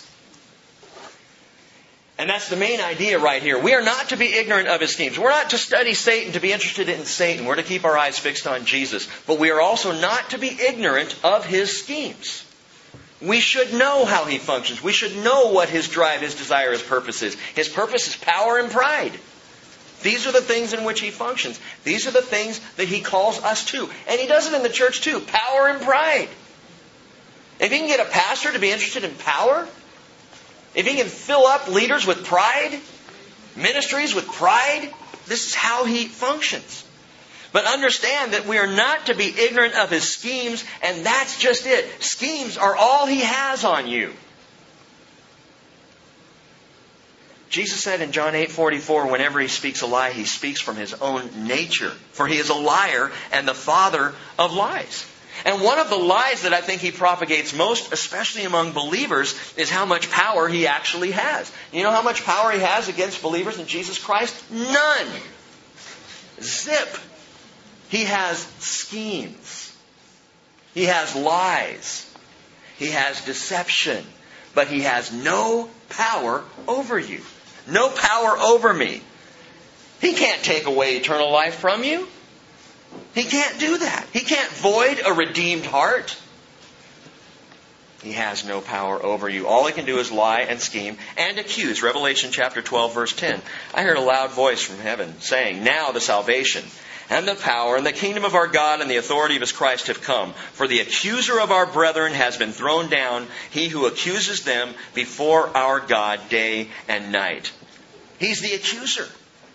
Speaker 1: And that's the main idea right here. We are not to be ignorant of his schemes. We're not to study Satan to be interested in Satan. We're to keep our eyes fixed on Jesus. But we are also not to be ignorant of his schemes. We should know how he functions. We should know what his drive, his desire, his purpose is. His purpose is power and pride. These are the things in which he functions. These are the things that he calls us to. And he does it in the church too. Power and pride. If he can get a pastor to be interested in power, if he can fill up leaders with pride, ministries with pride, this is how he functions. But understand that we are not to be ignorant of his schemes, and that's just it. Schemes are all he has on you. Jesus said in John eight forty-four, whenever he speaks a lie, he speaks from his own nature. For he is a liar and the father of lies. And one of the lies that I think he propagates most, especially among believers, is how much power he actually has. You know how much power he has against believers in Jesus Christ? None. Zip. He has schemes. He has lies. He has deception. But he has no power over you. No power over me. He can't take away eternal life from you. He can't do that. He can't void a redeemed heart. He has no power over you. All he can do is lie and scheme and accuse. Revelation chapter twelve, verse ten. I heard a loud voice from heaven saying, now the salvation and the power and the kingdom of our God and the authority of his Christ have come. For the accuser of our brethren has been thrown down, he who accuses them before our God day and night. He's the accuser.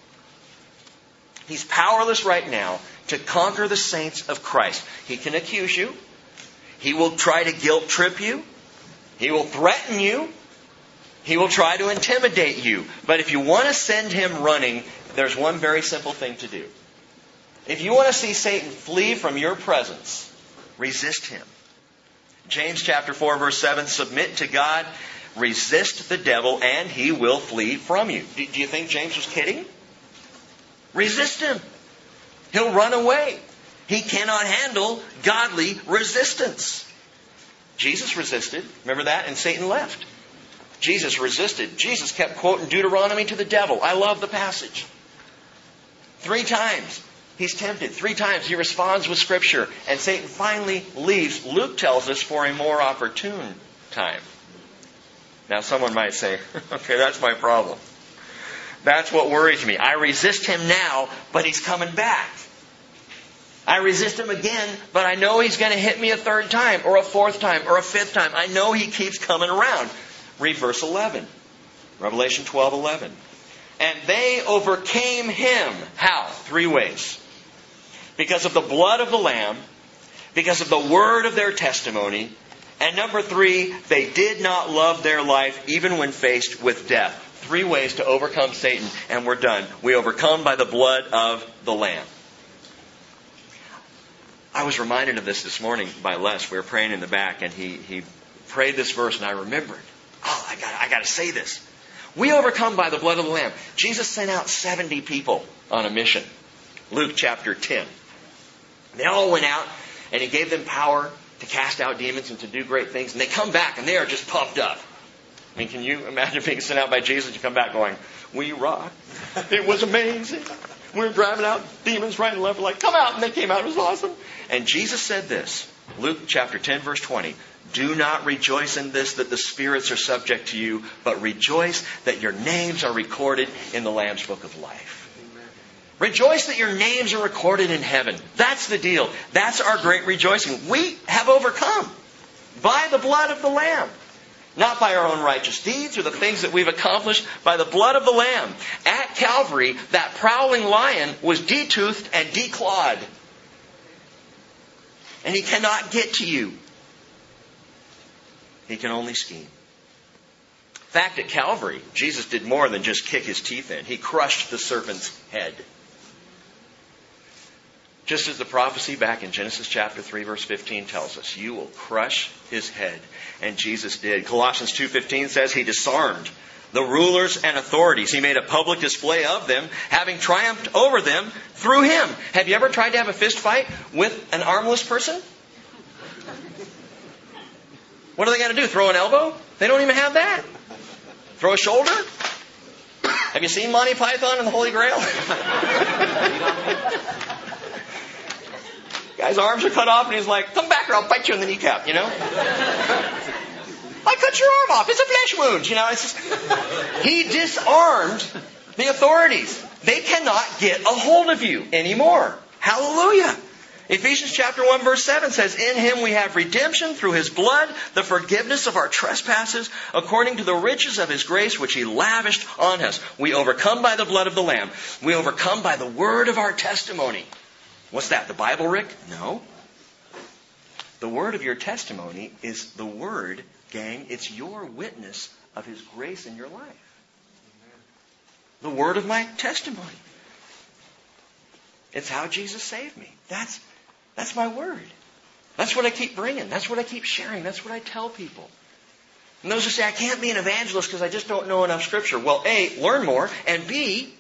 Speaker 1: He's powerless right now to conquer the saints of Christ. He can accuse you. He will try to guilt trip you. He will threaten you. He will try to intimidate you. But if you want to send him running, there's one very simple thing to do. If you want to see Satan flee from your presence, resist him. James chapter four, verse seven, submit to God, resist the devil, and he will flee from you. Do you think James was kidding? Resist him. He'll run away. He cannot handle godly resistance. Jesus resisted. Remember that? And Satan left. Jesus resisted. Jesus kept quoting Deuteronomy to the devil. I love the passage. Three times he's tempted. Three times he responds with Scripture. And Satan finally leaves. Luke tells us for a more opportune time. Now someone might say, okay, that's my problem. That's what worries me. I resist him now, but he's coming back. I resist him again, but I know he's going to hit me a third time, or a fourth time, or a fifth time. I know he keeps coming around. Read verse eleven. Revelation twelve eleven. And they overcame him. How? Three ways. Because of the blood of the Lamb, because of the word of their testimony, and number three, they did not love their life even when faced with death. Three ways to overcome Satan, and we're done. We overcome by the blood of the Lamb. I was reminded of this this morning by Les. We were praying in the back, and he, he prayed this verse, and I remembered. Oh, I got I got to say this. We overcome by the blood of the Lamb. Jesus sent out seventy people on a mission. Luke chapter ten. They all went out, and He gave them power to cast out demons and to do great things. And they come back, and they are just pumped up. I mean, can you imagine being sent out by Jesus? You come back going, we rock. It was amazing. We were driving out, demons right and left were like, come out. And they came out. It was awesome. And Jesus said this, Luke chapter ten, verse twenty. Do not rejoice in this that the spirits are subject to you, but rejoice that your names are recorded in the Lamb's book of life. Amen. Rejoice that your names are recorded in heaven. That's the deal. That's our great rejoicing. We have overcome by the blood of the Lamb. Not by our own righteous deeds or the things that we've accomplished, by the blood of the Lamb. At Calvary, that prowling lion was detoothed and declawed. And he cannot get to you. He can only scheme. In fact, at Calvary, Jesus did more than just kick his teeth in. He crushed the serpent's head. Just as the prophecy back in Genesis chapter three, verse fifteen tells us, you will crush his head. And Jesus did. Colossians two fifteen says he disarmed the rulers and authorities. He made a public display of them, having triumphed over them through him. Have you ever tried to have a fist fight with an armless person? What are they going to do? Throw an elbow? They don't even have that. Throw a shoulder? Have you seen Monty Python and the Holy Grail? Guy's arms are cut off and he's like, come back or I'll bite you in the kneecap, you know? I cut your arm off. It's a flesh wound, you know. It's just... He disarmed the authorities. They cannot get a hold of you anymore. Hallelujah. Ephesians chapter one verse seven says, in him we have redemption through his blood, the forgiveness of our trespasses, according to the riches of his grace which he lavished on us. We overcome by the blood of the Lamb. We overcome by the word of our testimony. What's that, the Bible, Rick? No. The word of your testimony is the word, gang. It's your witness of his grace in your life. The word of my testimony. It's how Jesus saved me. That's That's my word. That's what I keep bringing. That's what I keep sharing. That's what I tell people. And those who say, I can't be an evangelist because I just don't know enough Scripture. Well, A, learn more. And B,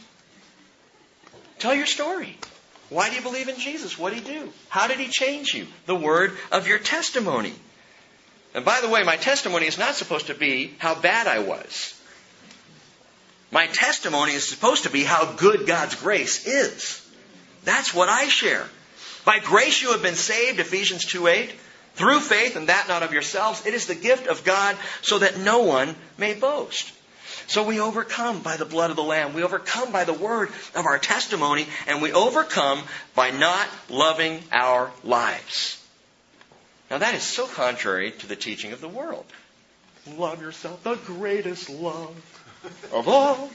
Speaker 1: tell your story. Why do you believe in Jesus? What did he do? How did he change you? The word of your testimony. And by the way, my testimony is not supposed to be how bad I was. My testimony is supposed to be how good God's grace is. That's what I share. By grace you have been saved, Ephesians two eight, through faith, and that not of yourselves. It is the gift of God so that no one may boast. So we overcome by the blood of the Lamb. We overcome by the word of our testimony. And we overcome by not loving our lives. Now that is so contrary to the teaching of the world. Love yourself, the greatest love of all.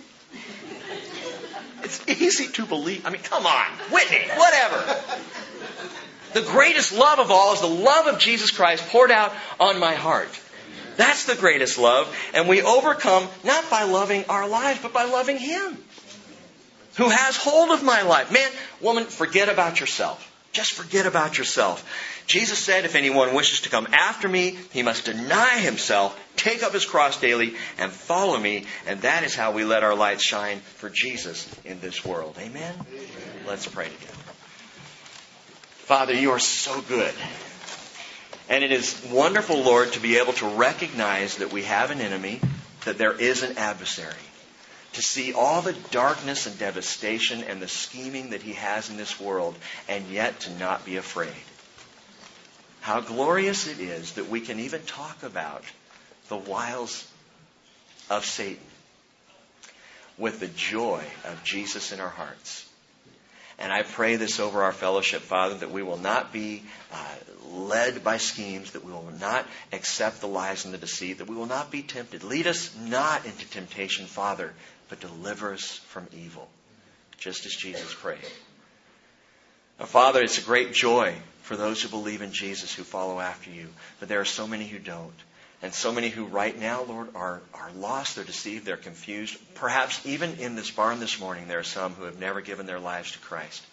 Speaker 1: It's easy to believe. I mean, come on, Whitney, whatever. The greatest love of all is the love of Jesus Christ poured out on my heart. That's the greatest love. And we overcome not by loving our lives, but by loving him. Who has hold of my life. Man, woman, forget about yourself. Just forget about yourself. Jesus said, if anyone wishes to come after me, he must deny himself, take up his cross daily, and follow me. And that is how we let our lights shine for Jesus in this world. Amen? Amen. Let's pray together. Father, you are so good. And it is wonderful, Lord, to be able to recognize that we have an enemy, that there is an adversary. To see all the darkness and devastation and the scheming that he has in this world, and yet to not be afraid. How glorious it is that we can even talk about the wiles of Satan with the joy of Jesus in our hearts. And I pray this over our fellowship, Father, that we will not be uh, led by schemes, that we will not accept the lies and the deceit, that we will not be tempted. Lead us not into temptation, Father, but deliver us from evil, just as Jesus prayed. Now, Father, it's a great joy for those who believe in Jesus, who follow after you, but there are so many who don't. And so many who right now, Lord, are, are lost, they're deceived, they're confused. Perhaps even in this barn this morning, there are some who have never given their lives to Christ.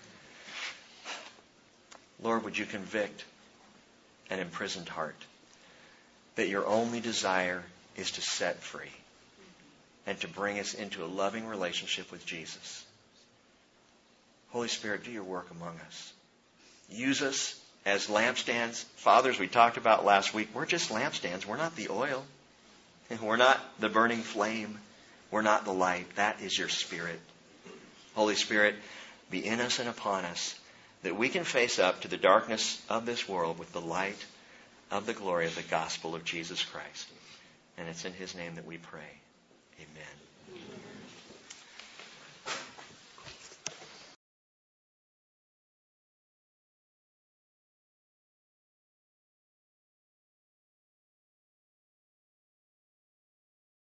Speaker 1: Lord, would you convict an imprisoned heart that your only desire is to set free and to bring us into a loving relationship with Jesus. Holy Spirit, do your work among us. Use us as lampstands. Fathers, we talked about last week, we're just lampstands. We're not the oil. We're not the burning flame. We're not the light. That is your Spirit. Holy Spirit, be in us and upon us, that we can face up to the darkness of this world with the light of the glory of the gospel of Jesus Christ. And it's in His name that we pray. Amen.